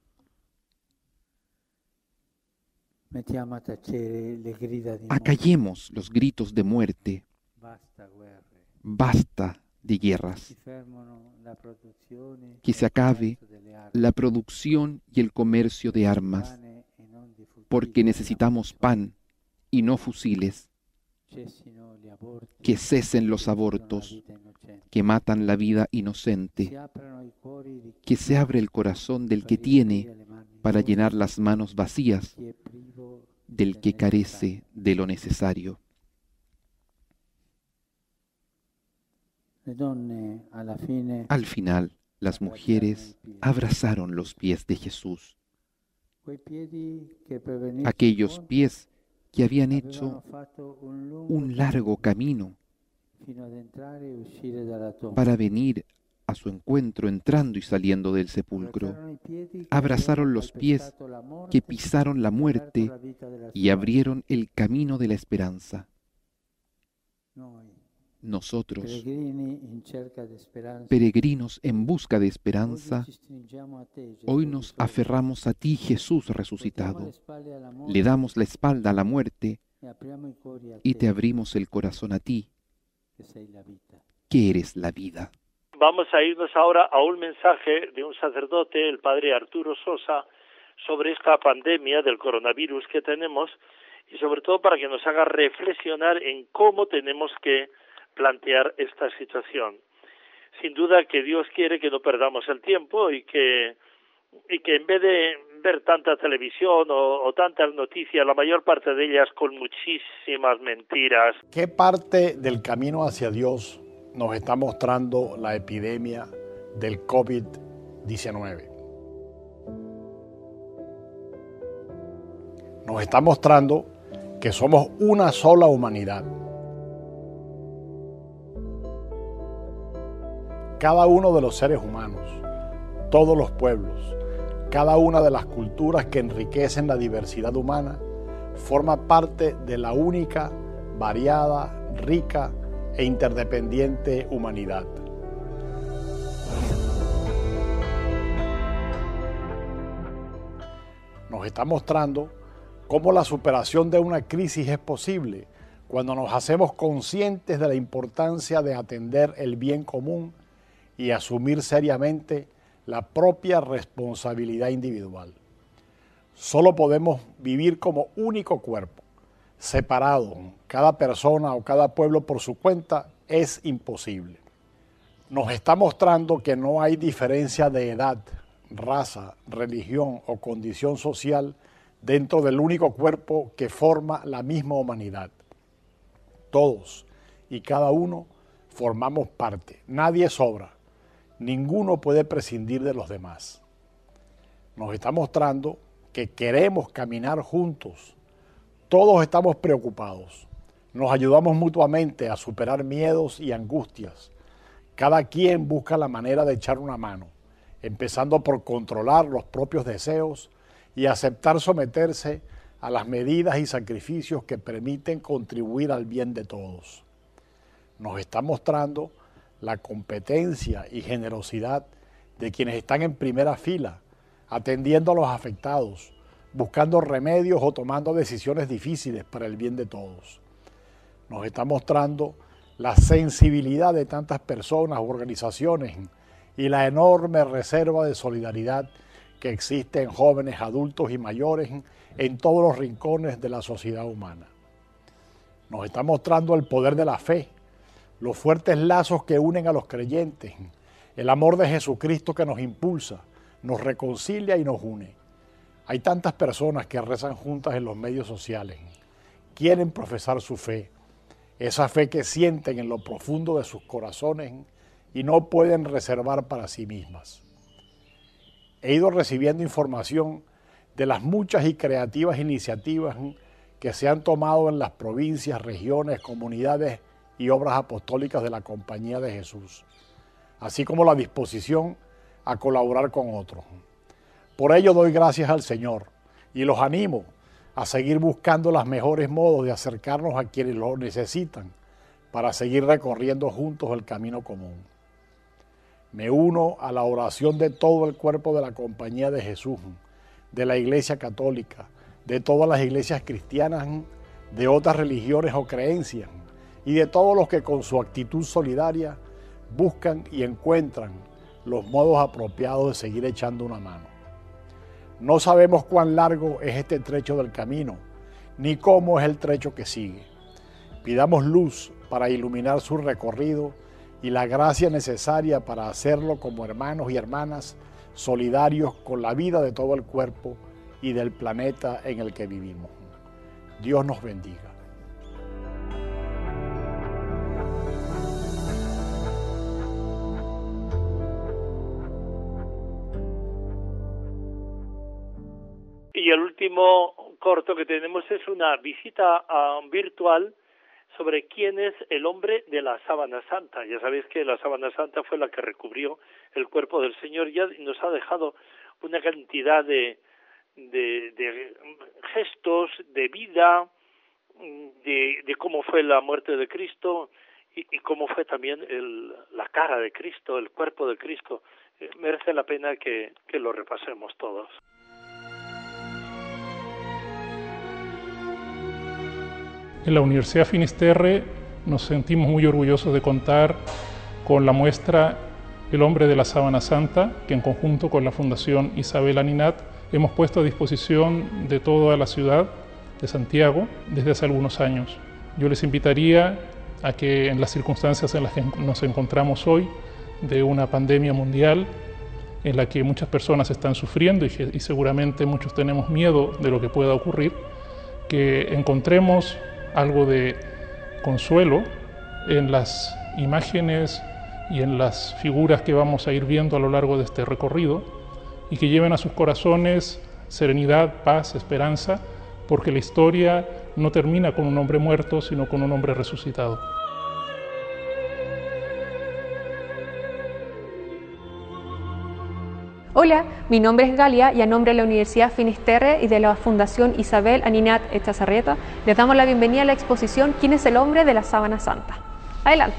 Acallemos los gritos de muerte. Basta de guerras. Que se acabe la producción y el comercio de armas, porque necesitamos pan y no fusiles. Que cesen los abortos que matan la vida inocente. Que se abra el corazón del que tiene para llenar las manos vacías del que carece de lo necesario. Al final, las mujeres abrazaron los pies de Jesús, aquellos pies que habían hecho un largo camino para venir a su encuentro entrando y saliendo del sepulcro. Abrazaron los pies que pisaron la muerte y abrieron el camino de la esperanza. Nosotros, peregrinos en busca de esperanza, hoy nos aferramos a ti, Jesús resucitado. Le damos la espalda a la muerte y te abrimos el corazón a ti, que eres la vida. Vamos a irnos ahora a un mensaje de un sacerdote, el padre Arturo Sosa, sobre esta pandemia del coronavirus que tenemos y sobre todo para que nos haga reflexionar en cómo tenemos que plantear esta situación. Sin duda que Dios quiere que no perdamos el tiempo y que y que en vez de ver tanta televisión o, o tantas noticias, la mayor parte de ellas con muchísimas mentiras. ¿Qué parte del camino hacia Dios nos está mostrando la epidemia del COVID diecinueve? Nos está mostrando que somos una sola humanidad. Cada uno de los seres humanos, todos los pueblos, cada una de las culturas que enriquecen la diversidad humana, forma parte de la única, variada, rica e interdependiente humanidad. Nos está mostrando cómo la superación de una crisis es posible cuando nos hacemos conscientes de la importancia de atender el bien común y asumir seriamente la propia responsabilidad individual. Solo podemos vivir como único cuerpo, separado, cada persona o cada pueblo por su cuenta, es imposible. Nos está mostrando que no hay diferencia de edad, raza, religión o condición social dentro del único cuerpo que forma la misma humanidad. Todos y cada uno formamos parte, nadie sobra. Ninguno puede prescindir de los demás. Nos está mostrando que queremos caminar juntos. Todos estamos preocupados. Nos ayudamos mutuamente a superar miedos y angustias. Cada quien busca la manera de echar una mano, empezando por controlar los propios deseos y aceptar someterse a las medidas y sacrificios que permiten contribuir al bien de todos. Nos está mostrando la competencia y generosidad de quienes están en primera fila, atendiendo a los afectados, buscando remedios o tomando decisiones difíciles para el bien de todos. Nos está mostrando la sensibilidad de tantas personas u organizaciones y la enorme reserva de solidaridad que existe en jóvenes, adultos y mayores en todos los rincones de la sociedad humana. Nos está mostrando el poder de la fe, los fuertes lazos que unen a los creyentes, el amor de Jesucristo que nos impulsa, nos reconcilia y nos une. Hay tantas personas que rezan juntas en los medios sociales, quieren profesar su fe, esa fe que sienten en lo profundo de sus corazones y no pueden reservar para sí mismas. He ido recibiendo información de las muchas y creativas iniciativas que se han tomado en las provincias, regiones, comunidades y obras apostólicas de la Compañía de Jesús, así como la disposición a colaborar con otros. Por ello doy gracias al Señor y los animo a seguir buscando los mejores modos de acercarnos a quienes lo necesitan para seguir recorriendo juntos el camino común. Me uno a la oración de todo el cuerpo de la Compañía de Jesús, de la Iglesia Católica, de todas las iglesias cristianas, de otras religiones o creencias, y de todos los que con su actitud solidaria buscan y encuentran los modos apropiados de seguir echando una mano. No sabemos cuán largo es este trecho del camino, ni cómo es el trecho que sigue. Pidamos luz para iluminar su recorrido y la gracia necesaria para hacerlo como hermanos y hermanas solidarios con la vida de todo el cuerpo y del planeta en el que vivimos. Dios nos bendiga. Y el último corto que tenemos es una visita uh, virtual sobre quién es el hombre de la sábana santa. Ya sabéis que la sábana santa fue la que recubrió el cuerpo del Señor y nos ha dejado una cantidad de, de, de gestos, de vida, de, de cómo fue la muerte de Cristo y, y cómo fue también el, la cara de Cristo, el cuerpo de Cristo. Eh, merece la pena que, que lo repasemos todos. En la Universidad Finisterre nos sentimos muy orgullosos de contar con la muestra El Hombre de la Sábana Santa, que en conjunto con la Fundación Isabel Aninat hemos puesto a disposición de toda la ciudad de Santiago desde hace algunos años. Yo les invitaría a que en las circunstancias en las que nos encontramos hoy, de una pandemia mundial, en la que muchas personas están sufriendo y, y seguramente muchos tenemos miedo de lo que pueda ocurrir, que encontremos algo de consuelo en las imágenes y en las figuras que vamos a ir viendo a lo largo de este recorrido y que lleven a sus corazones serenidad, paz, esperanza, porque la historia no termina con un hombre muerto, sino con un hombre resucitado. Hola, mi nombre es Galia y a nombre de la Universidad Finisterre y de la Fundación Isabel Aninat Echazarrieta les damos la bienvenida a la exposición ¿Quién es el hombre de la sábana santa? Adelante.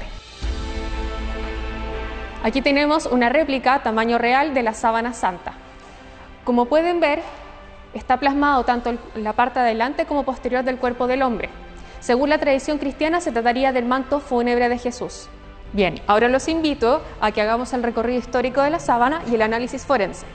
Aquí tenemos una réplica tamaño real de la sábana santa. Como pueden ver, está plasmado tanto en la parte adelante como posterior del cuerpo del hombre. Según la tradición cristiana, se trataría del manto fúnebre de Jesús. Bien, ahora los invito a que hagamos el recorrido histórico de la sábana y el análisis forense.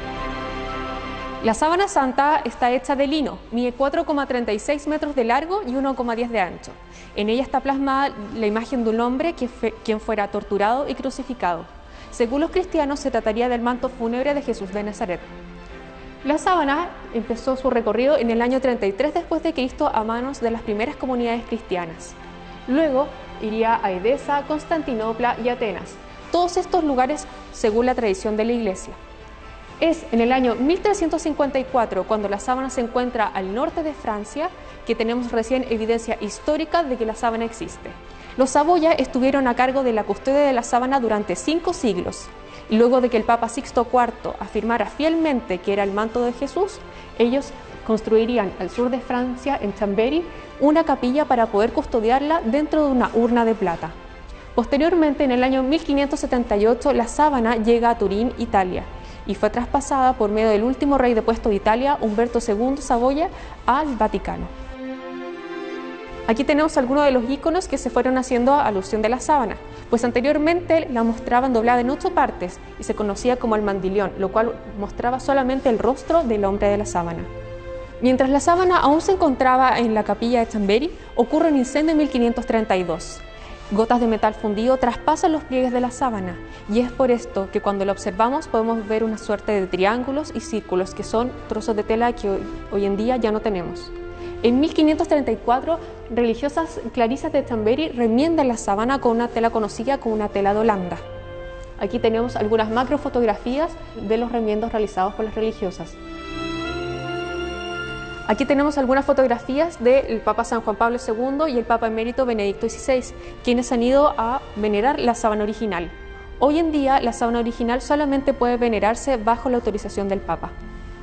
La sábana santa está hecha de lino, mide cuatro coma treinta y seis metros de largo y uno coma diez de ancho. En ella está plasmada la imagen de un hombre que fue, quien fuera torturado y crucificado. Según los cristianos, se trataría del manto fúnebre de Jesús de Nazaret. La sábana empezó su recorrido en el año treinta y tres después de Cristo a manos de las primeras comunidades cristianas. Luego iría a Edesa, Constantinopla y Atenas, todos estos lugares según la tradición de la Iglesia. Es en el año mil trescientos cincuenta y cuatro, cuando la sábana se encuentra al norte de Francia, que tenemos recién evidencia histórica de que la sábana existe. Los Saboya estuvieron a cargo de la custodia de la sábana durante cinco siglos, y luego de que el Papa Sixto cuarto afirmara fielmente que era el manto de Jesús, ellos construirían al sur de Francia, en Chambéry, una capilla para poder custodiarla dentro de una urna de plata. Posteriormente, en el año mil quinientos setenta y ocho, la sábana llega a Turín, Italia, y fue traspasada por medio del último rey depuesto de Italia, Humberto segundo Saboya, al Vaticano. Aquí tenemos algunos de los íconos que se fueron haciendo a alusión de la sábana, pues anteriormente la mostraban doblada en ocho partes y se conocía como el mandilión, lo cual mostraba solamente el rostro del hombre de la sábana. Mientras la sábana aún se encontraba en la capilla de Chambéry, ocurre un incendio en mil quinientos treinta y dos. Gotas de metal fundido traspasan los pliegues de la sábana, y es por esto que cuando lo observamos podemos ver una suerte de triángulos y círculos que son trozos de tela que hoy, hoy en día ya no tenemos. En mil quinientos treinta y cuatro, religiosas clarisas de Chambéry remiendan la sábana con una tela conocida como una tela de Holanda. Aquí tenemos algunas macrofotografías de los remiendos realizados por las religiosas. Aquí tenemos algunas fotografías del Papa San Juan Pablo segundo y el Papa Emérito Benedicto dieciséis, quienes han ido a venerar la sábana original. Hoy en día, la sábana original solamente puede venerarse bajo la autorización del Papa.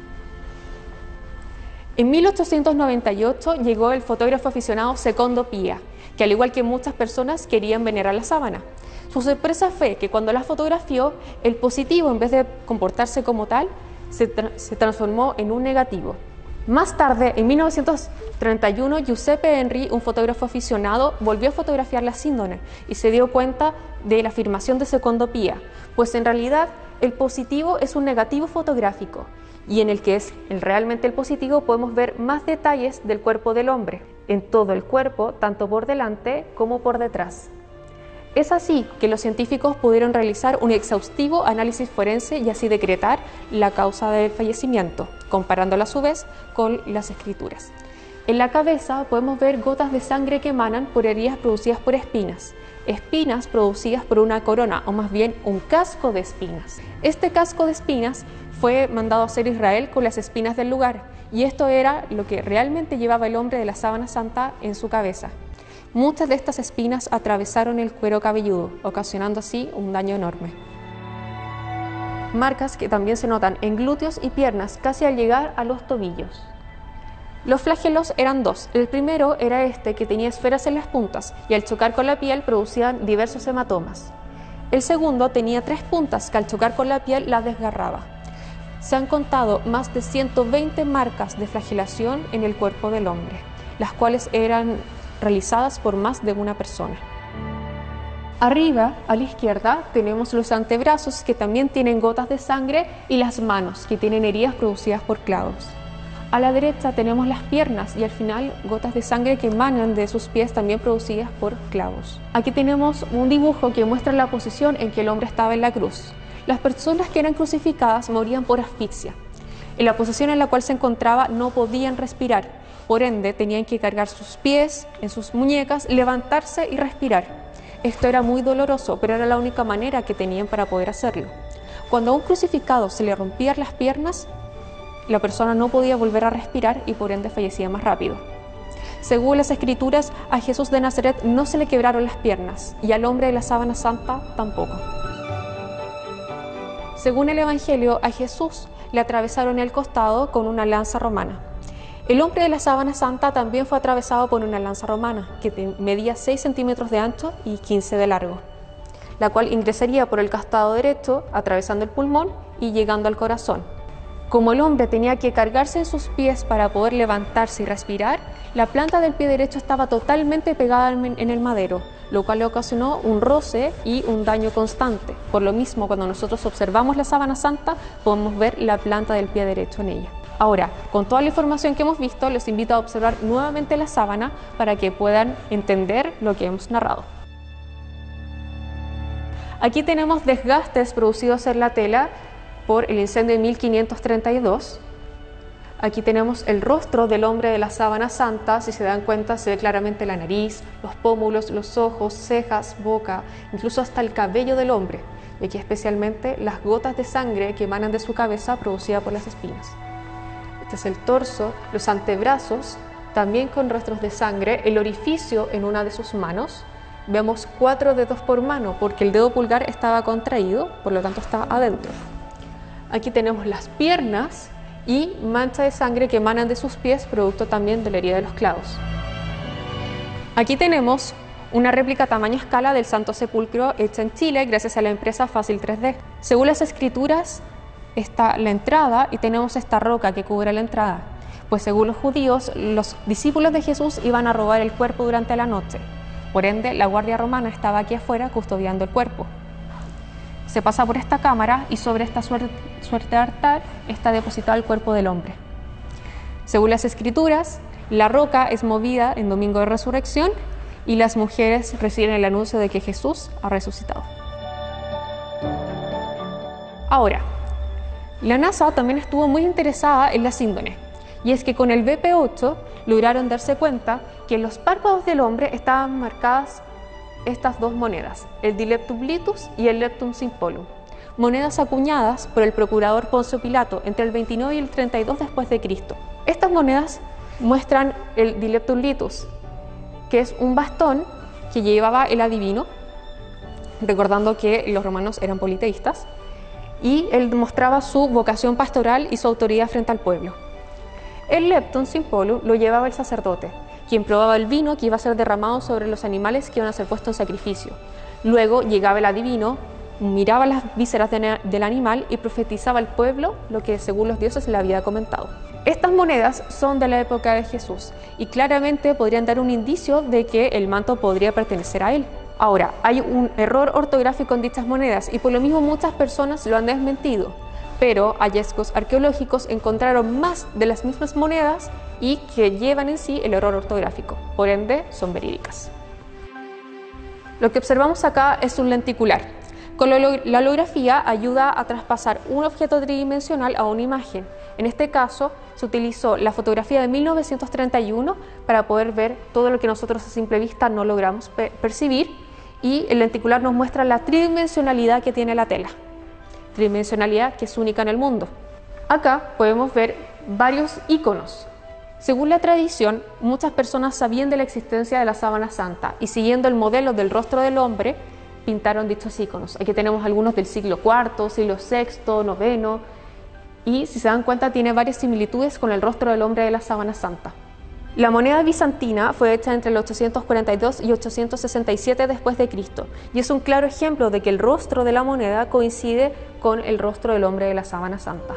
En mil ochocientos noventa y ocho llegó el fotógrafo aficionado Secondo Pia, que al igual que muchas personas querían venerar la sábana. Su sorpresa fue que cuando la fotografió, el positivo, en vez de comportarse como tal, se, tra se transformó en un negativo. Más tarde, en mil novecientos treinta y uno, Giuseppe Henry, un fotógrafo aficionado, volvió a fotografiar la síndone y se dio cuenta de la afirmación de Secondo Pia, pues en realidad el positivo es un negativo fotográfico y en el que es el, realmente el positivo podemos ver más detalles del cuerpo del hombre, en todo el cuerpo, tanto por delante como por detrás. Es así que los científicos pudieron realizar un exhaustivo análisis forense y así decretar la causa del fallecimiento, comparándola a su vez con las escrituras. En la cabeza podemos ver gotas de sangre que emanan por heridas producidas por espinas, espinas producidas por una corona, o más bien un casco de espinas. Este casco de espinas fue mandado a hacer Israel con las espinas del lugar, y esto era lo que realmente llevaba el hombre de la sábana santa en su cabeza. Muchas de estas espinas atravesaron el cuero cabelludo, ocasionando así un daño enorme. Marcas que también se notan en glúteos y piernas casi al llegar a los tobillos. Los flagelos eran dos. El primero era este, que tenía esferas en las puntas y al chocar con la piel producían diversos hematomas. El segundo tenía tres puntas que al chocar con la piel las desgarraba. Se han contado más de ciento veinte marcas de flagelación en el cuerpo del hombre, las cuales eran realizadas por más de una persona. Arriba, a la izquierda, tenemos los antebrazos que también tienen gotas de sangre y las manos que tienen heridas producidas por clavos. A la derecha tenemos las piernas y al final gotas de sangre que emanan de sus pies también producidas por clavos. Aquí tenemos un dibujo que muestra la posición en que el hombre estaba en la cruz. Las personas que eran crucificadas morían por asfixia. En la posición en la cual se encontraba no podían respirar, por ende tenían que cargar sus pies en sus muñecas, levantarse y respirar. Esto era muy doloroso, pero era la única manera que tenían para poder hacerlo. Cuando a un crucificado se le rompían las piernas, la persona no podía volver a respirar y por ende fallecía más rápido. Según las escrituras, a Jesús de Nazaret no se le quebraron las piernas y al hombre de la sábana santa tampoco. Según el Evangelio, a Jesús le atravesaron el costado con una lanza romana. El hombre de la sábana santa también fue atravesado por una lanza romana que medía seis centímetros de ancho y quince de largo, la cual ingresaría por el costado derecho, atravesando el pulmón y llegando al corazón. Como el hombre tenía que cargarse en sus pies para poder levantarse y respirar, la planta del pie derecho estaba totalmente pegada en el madero, lo cual le ocasionó un roce y un daño constante. Por lo mismo, cuando nosotros observamos la sábana santa, podemos ver la planta del pie derecho en ella. Ahora, con toda la información que hemos visto, les invito a observar nuevamente la sábana para que puedan entender lo que hemos narrado. Aquí tenemos desgastes producidos en la tela por el incendio de mil quinientos treinta y dos. Aquí tenemos el rostro del hombre de la sábana santa. Si se dan cuenta, se ve claramente la nariz, los pómulos, los ojos, cejas, boca, incluso hasta el cabello del hombre. Y aquí especialmente las gotas de sangre que emanan de su cabeza producida por las espinas. Este es el torso, los antebrazos, también con rastros de sangre, el orificio en una de sus manos. Vemos cuatro dedos por mano porque el dedo pulgar estaba contraído, por lo tanto está adentro. Aquí tenemos las piernas y manchas de sangre que emanan de sus pies, producto también de la herida de los clavos. Aquí tenemos una réplica a tamaño escala del Santo Sepulcro hecha en Chile gracias a la empresa Fácil tres D. Según las escrituras, está la entrada y tenemos esta roca que cubre la entrada, pues según los judíos, los discípulos de Jesús iban a robar el cuerpo durante la noche. Por ende, la guardia romana estaba aquí afuera custodiando el cuerpo. Se pasa por esta cámara y sobre esta suerte, suerte de altar está depositado el cuerpo del hombre. Según las escrituras, la roca es movida en Domingo de Resurrección y las mujeres reciben el anuncio de que Jesús ha resucitado. Ahora, la NASA también estuvo muy interesada en la síndone, y es que con el B P ocho lograron darse cuenta que en los párpados del hombre estaban marcadas estas dos monedas, el Dileptum Litus y el Leptum Symbolum, monedas acuñadas por el procurador Poncio Pilato entre el veintinueve y el treinta y dos después de Cristo. Estas monedas muestran el Dileptum Litus, que es un bastón que llevaba el adivino, recordando que los romanos eran politeístas, y él mostraba su vocación pastoral y su autoridad frente al pueblo. El Leptum Symbolum lo llevaba el sacerdote, quien probaba el vino que iba a ser derramado sobre los animales que iban a ser puestos en sacrificio. Luego llegaba el adivino, miraba las vísceras de, del animal y profetizaba al pueblo lo que según los dioses le había comentado. Estas monedas son de la época de Jesús y claramente podrían dar un indicio de que el manto podría pertenecer a él. Ahora, hay un error ortográfico en dichas monedas y por lo mismo muchas personas lo han desmentido, pero hallazgos arqueológicos encontraron más de las mismas monedas y que llevan en sí el error ortográfico, por ende son verídicas. Lo que observamos acá es un lenticular. Con la holografía ayuda a traspasar un objeto tridimensional a una imagen. En este caso se utilizó la fotografía de mil novecientos treinta y uno para poder ver todo lo que nosotros a simple vista no logramos pe- percibir y el lenticular nos muestra la tridimensionalidad que tiene la tela, tridimensionalidad que es única en el mundo. Acá podemos ver varios iconos. Según la tradición, muchas personas sabían de la existencia de la sábana santa y siguiendo el modelo del rostro del hombre, pintaron dichos iconos. Aquí tenemos algunos del siglo cuarto, siglo sexto, noveno, y si se dan cuenta tiene varias similitudes con el rostro del hombre de la sábana santa. La moneda bizantina fue hecha entre el ochocientos cuarenta y dos y ochocientos sesenta y siete después de Cristo, y es un claro ejemplo de que el rostro de la moneda coincide con el rostro del hombre de la sábana santa.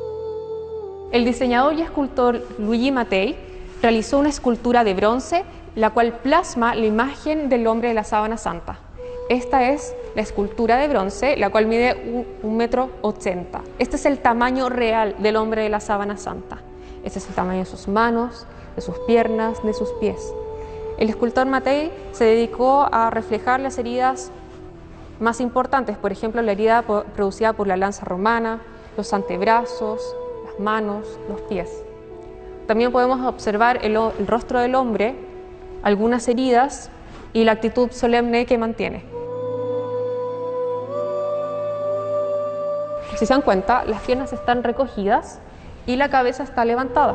El diseñador y escultor Luigi Mattei realizó una escultura de bronce la cual plasma la imagen del hombre de la sábana santa. Esta es la escultura de bronce, la cual mide un, un metro ochenta. Este es el tamaño real del hombre de la sábana santa. Este es el tamaño de sus manos, de sus piernas, de sus pies. El escultor Matei se dedicó a reflejar las heridas más importantes, por ejemplo, la herida producida por la lanza romana, los antebrazos, las manos, los pies. También podemos observar el, el rostro del hombre, algunas heridas y la actitud solemne que mantiene. Si se dan cuenta, las piernas están recogidas y la cabeza está levantada.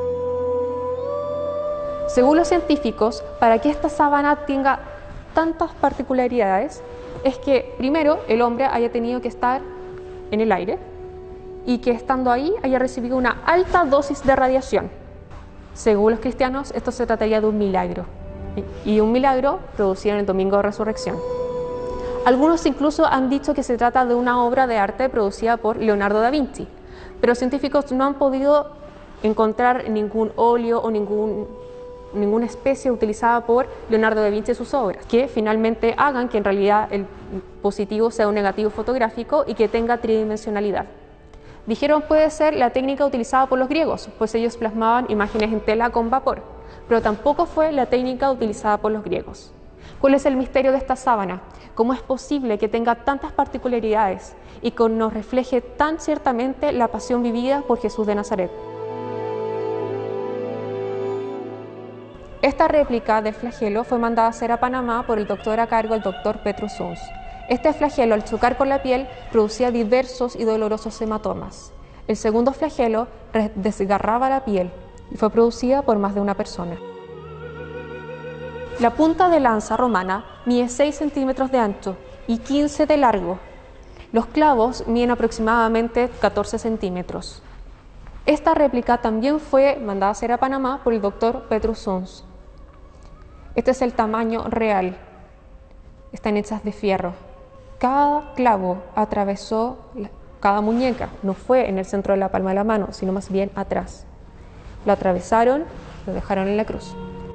Según los científicos, para que esta sábana tenga tantas particularidades, es que primero el hombre haya tenido que estar en el aire y que estando ahí haya recibido una alta dosis de radiación. Según los cristianos, esto se trataría de un milagro, y un milagro producido en el domingo de resurrección. Algunos incluso han dicho que se trata de una obra de arte producida por Leonardo da Vinci, pero científicos no han podido encontrar ningún óleo o ningún, ninguna especie utilizada por Leonardo da Vinci en sus obras, que finalmente hagan que en realidad el positivo sea un negativo fotográfico y que tenga tridimensionalidad. Dijeron puede ser la técnica utilizada por los griegos, pues ellos plasmaban imágenes en tela con vapor, pero tampoco fue la técnica utilizada por los griegos. ¿Cuál es el misterio de esta sábana? ¿Cómo es posible que tenga tantas particularidades y que nos refleje tan ciertamente la pasión vivida por Jesús de Nazaret? Esta réplica del flagelo fue mandada a hacer a Panamá por el doctor a cargo, el doctor Petrus Sons. Este flagelo, al chocar con la piel, producía diversos y dolorosos hematomas. El segundo flagelo desgarraba la piel y fue producida por más de una persona. La punta de lanza romana mide seis centímetros de ancho y quince de largo. Los clavos miden aproximadamente catorce centímetros. Esta réplica también fue mandada a hacer a Panamá por el doctor Petrus Sons. Este es el tamaño real. Están hechas de fierro. Cada clavo atravesó cada muñeca. No fue en el centro de la palma de la mano, sino más bien atrás. Lo atravesaron, lo dejaron en la cruz.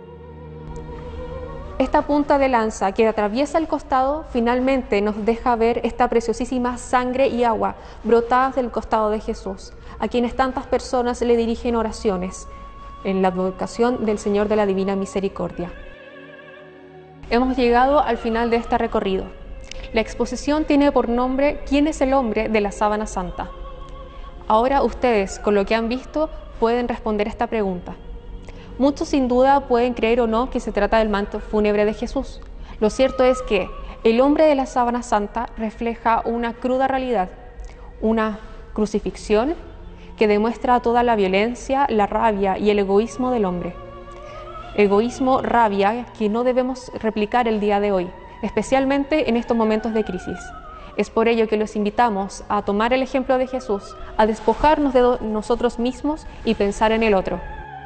Esta punta de lanza que atraviesa el costado finalmente nos deja ver esta preciosísima sangre y agua brotadas del costado de Jesús, a quienes tantas personas le dirigen oraciones en la advocación del Señor de la Divina Misericordia. Hemos llegado al final de este recorrido. La exposición tiene por nombre ¿Quién es el hombre de la sábana santa? Ahora ustedes, con lo que han visto, pueden responder esta pregunta. Muchos sin duda pueden creer o no que se trata del manto fúnebre de Jesús. Lo cierto es que el hombre de la sábana santa refleja una cruda realidad, una crucifixión que demuestra toda la violencia, la rabia y el egoísmo del hombre. Egoísmo, rabia que no debemos replicar el día de hoy, especialmente en estos momentos de crisis. Es por ello que los invitamos a tomar el ejemplo de Jesús, a despojarnos de nosotros mismos y pensar en el otro.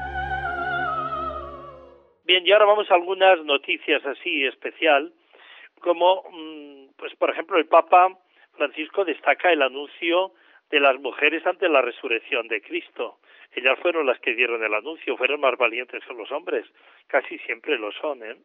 Bien, y ahora vamos a algunas noticias así especial, como, pues por ejemplo, el Papa Francisco destaca el anuncio de las mujeres ante la resurrección de Cristo. Ellas fueron las que dieron el anuncio, fueron más valientes que los hombres, casi siempre lo son, ¿eh?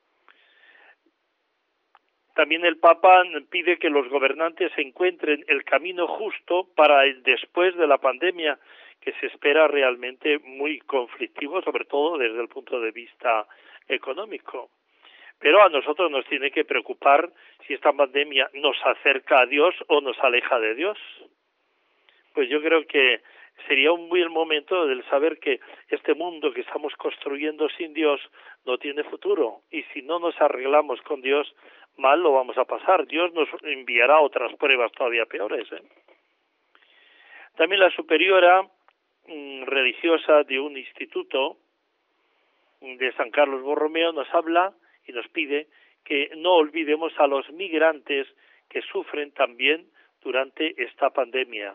También el Papa pide que los gobernantes encuentren el camino justo para el después de la pandemia, que se espera realmente muy conflictivo, sobre todo desde el punto de vista económico. Pero a nosotros nos tiene que preocupar si esta pandemia nos acerca a Dios o nos aleja de Dios. Pues yo creo que sería un buen momento del saber que este mundo que estamos construyendo sin Dios no tiene futuro, y si no nos arreglamos con Dios, mal lo vamos a pasar. Dios nos enviará otras pruebas todavía peores, ¿eh? También la superiora mmm, religiosa de un instituto de San Carlos Borromeo nos habla y nos pide que no olvidemos a los migrantes que sufren también durante esta pandemia.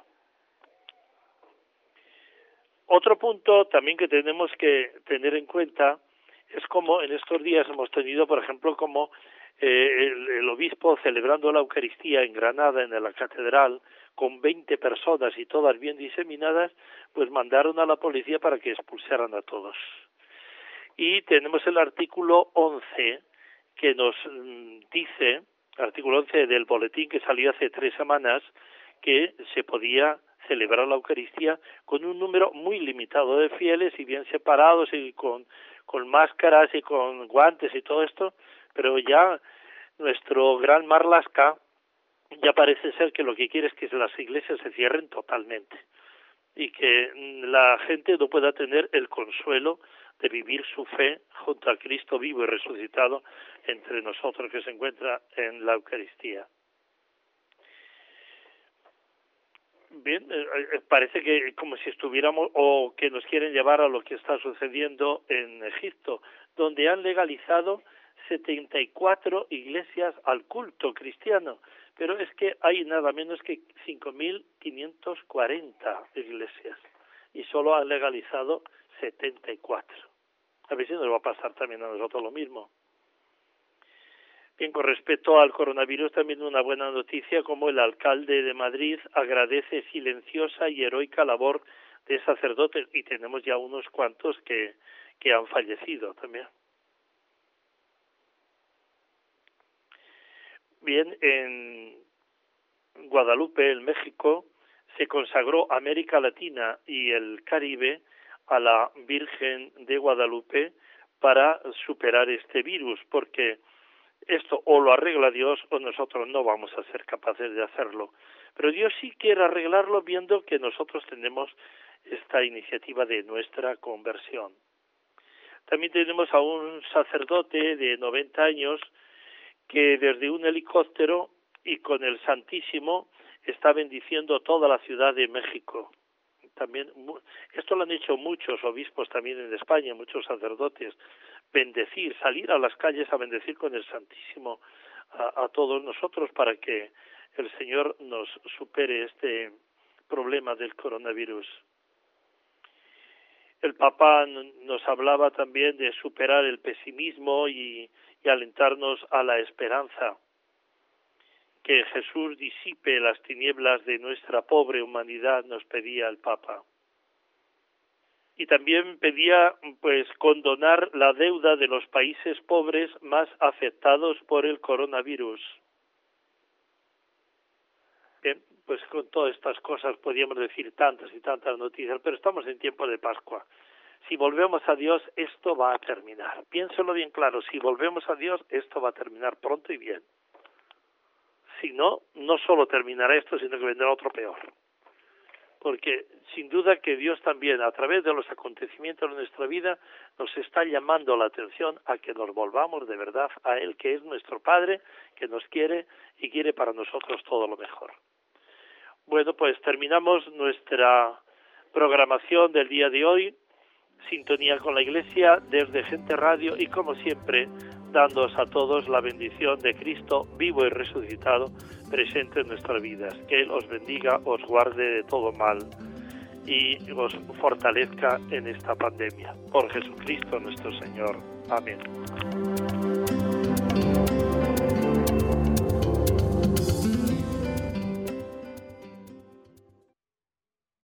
Otro punto también que tenemos que tener en cuenta es como en estos días hemos tenido, por ejemplo, como eh, el, el obispo celebrando la Eucaristía en Granada, en la catedral, con veinte personas y todas bien diseminadas, pues mandaron a la policía para que expulsaran a todos. Y tenemos el artículo once que nos dice, artículo once del boletín que salió hace tres semanas, que se podía celebrar la Eucaristía con un número muy limitado de fieles y bien separados y con, con máscaras y con guantes y todo esto, pero ya nuestro gran Marlaska ya parece ser que lo que quiere es que las iglesias se cierren totalmente y que la gente no pueda tener el consuelo de vivir su fe junto a Cristo vivo y resucitado entre nosotros, que se encuentra en la Eucaristía. Bien, eh, parece que como si estuviéramos, o que nos quieren llevar a lo que está sucediendo en Egipto, donde han legalizado setenta y cuatro iglesias al culto cristiano, pero es que hay nada menos que cinco mil quinientas cuarenta iglesias y solo han legalizado setenta y cuatro. A ver si nos va a pasar también a nosotros lo mismo. Bien, con respecto al coronavirus, también una buena noticia, como el alcalde de Madrid agradece silenciosa y heroica labor de sacerdotes, y tenemos ya unos cuantos que, que han fallecido también. Bien, en Guadalupe, en México, se consagró América Latina y el Caribe a la Virgen de Guadalupe para superar este virus, porque esto o lo arregla Dios o nosotros no vamos a ser capaces de hacerlo. Pero Dios sí quiere arreglarlo viendo que nosotros tenemos esta iniciativa de nuestra conversión. También tenemos a un sacerdote de noventa años que desde un helicóptero y con el Santísimo está bendiciendo toda la Ciudad de México. También esto lo han hecho muchos obispos también en España, muchos sacerdotes, bendecir, salir a las calles a bendecir con el Santísimo a, a todos nosotros para que el Señor nos supere este problema del coronavirus. El Papa nos hablaba también de superar el pesimismo y, y alentarnos a la esperanza. Que Jesús disipe las tinieblas de nuestra pobre humanidad, nos pedía el Papa. Y también pedía, pues, condonar la deuda de los países pobres más afectados por el coronavirus. Bien, pues con todas estas cosas podríamos decir tantas y tantas noticias, pero estamos en tiempo de Pascua. Si volvemos a Dios, esto va a terminar. Piénselo bien claro, si volvemos a Dios, esto va a terminar pronto y bien. Si no, no solo terminará esto, sino que vendrá otro peor. Porque sin duda que Dios también, a través de los acontecimientos de nuestra vida, nos está llamando la atención a que nos volvamos de verdad a Él, que es nuestro Padre, que nos quiere y quiere para nosotros todo lo mejor. Bueno, pues terminamos nuestra programación del día de hoy, Sintonía con la Iglesia, desde Gente Radio, y como siempre, dándoos a todos la bendición de Cristo vivo y resucitado presente en nuestras vidas. Que Él os bendiga, os guarde de todo mal y os fortalezca en esta pandemia. Por Jesucristo nuestro Señor. Amén.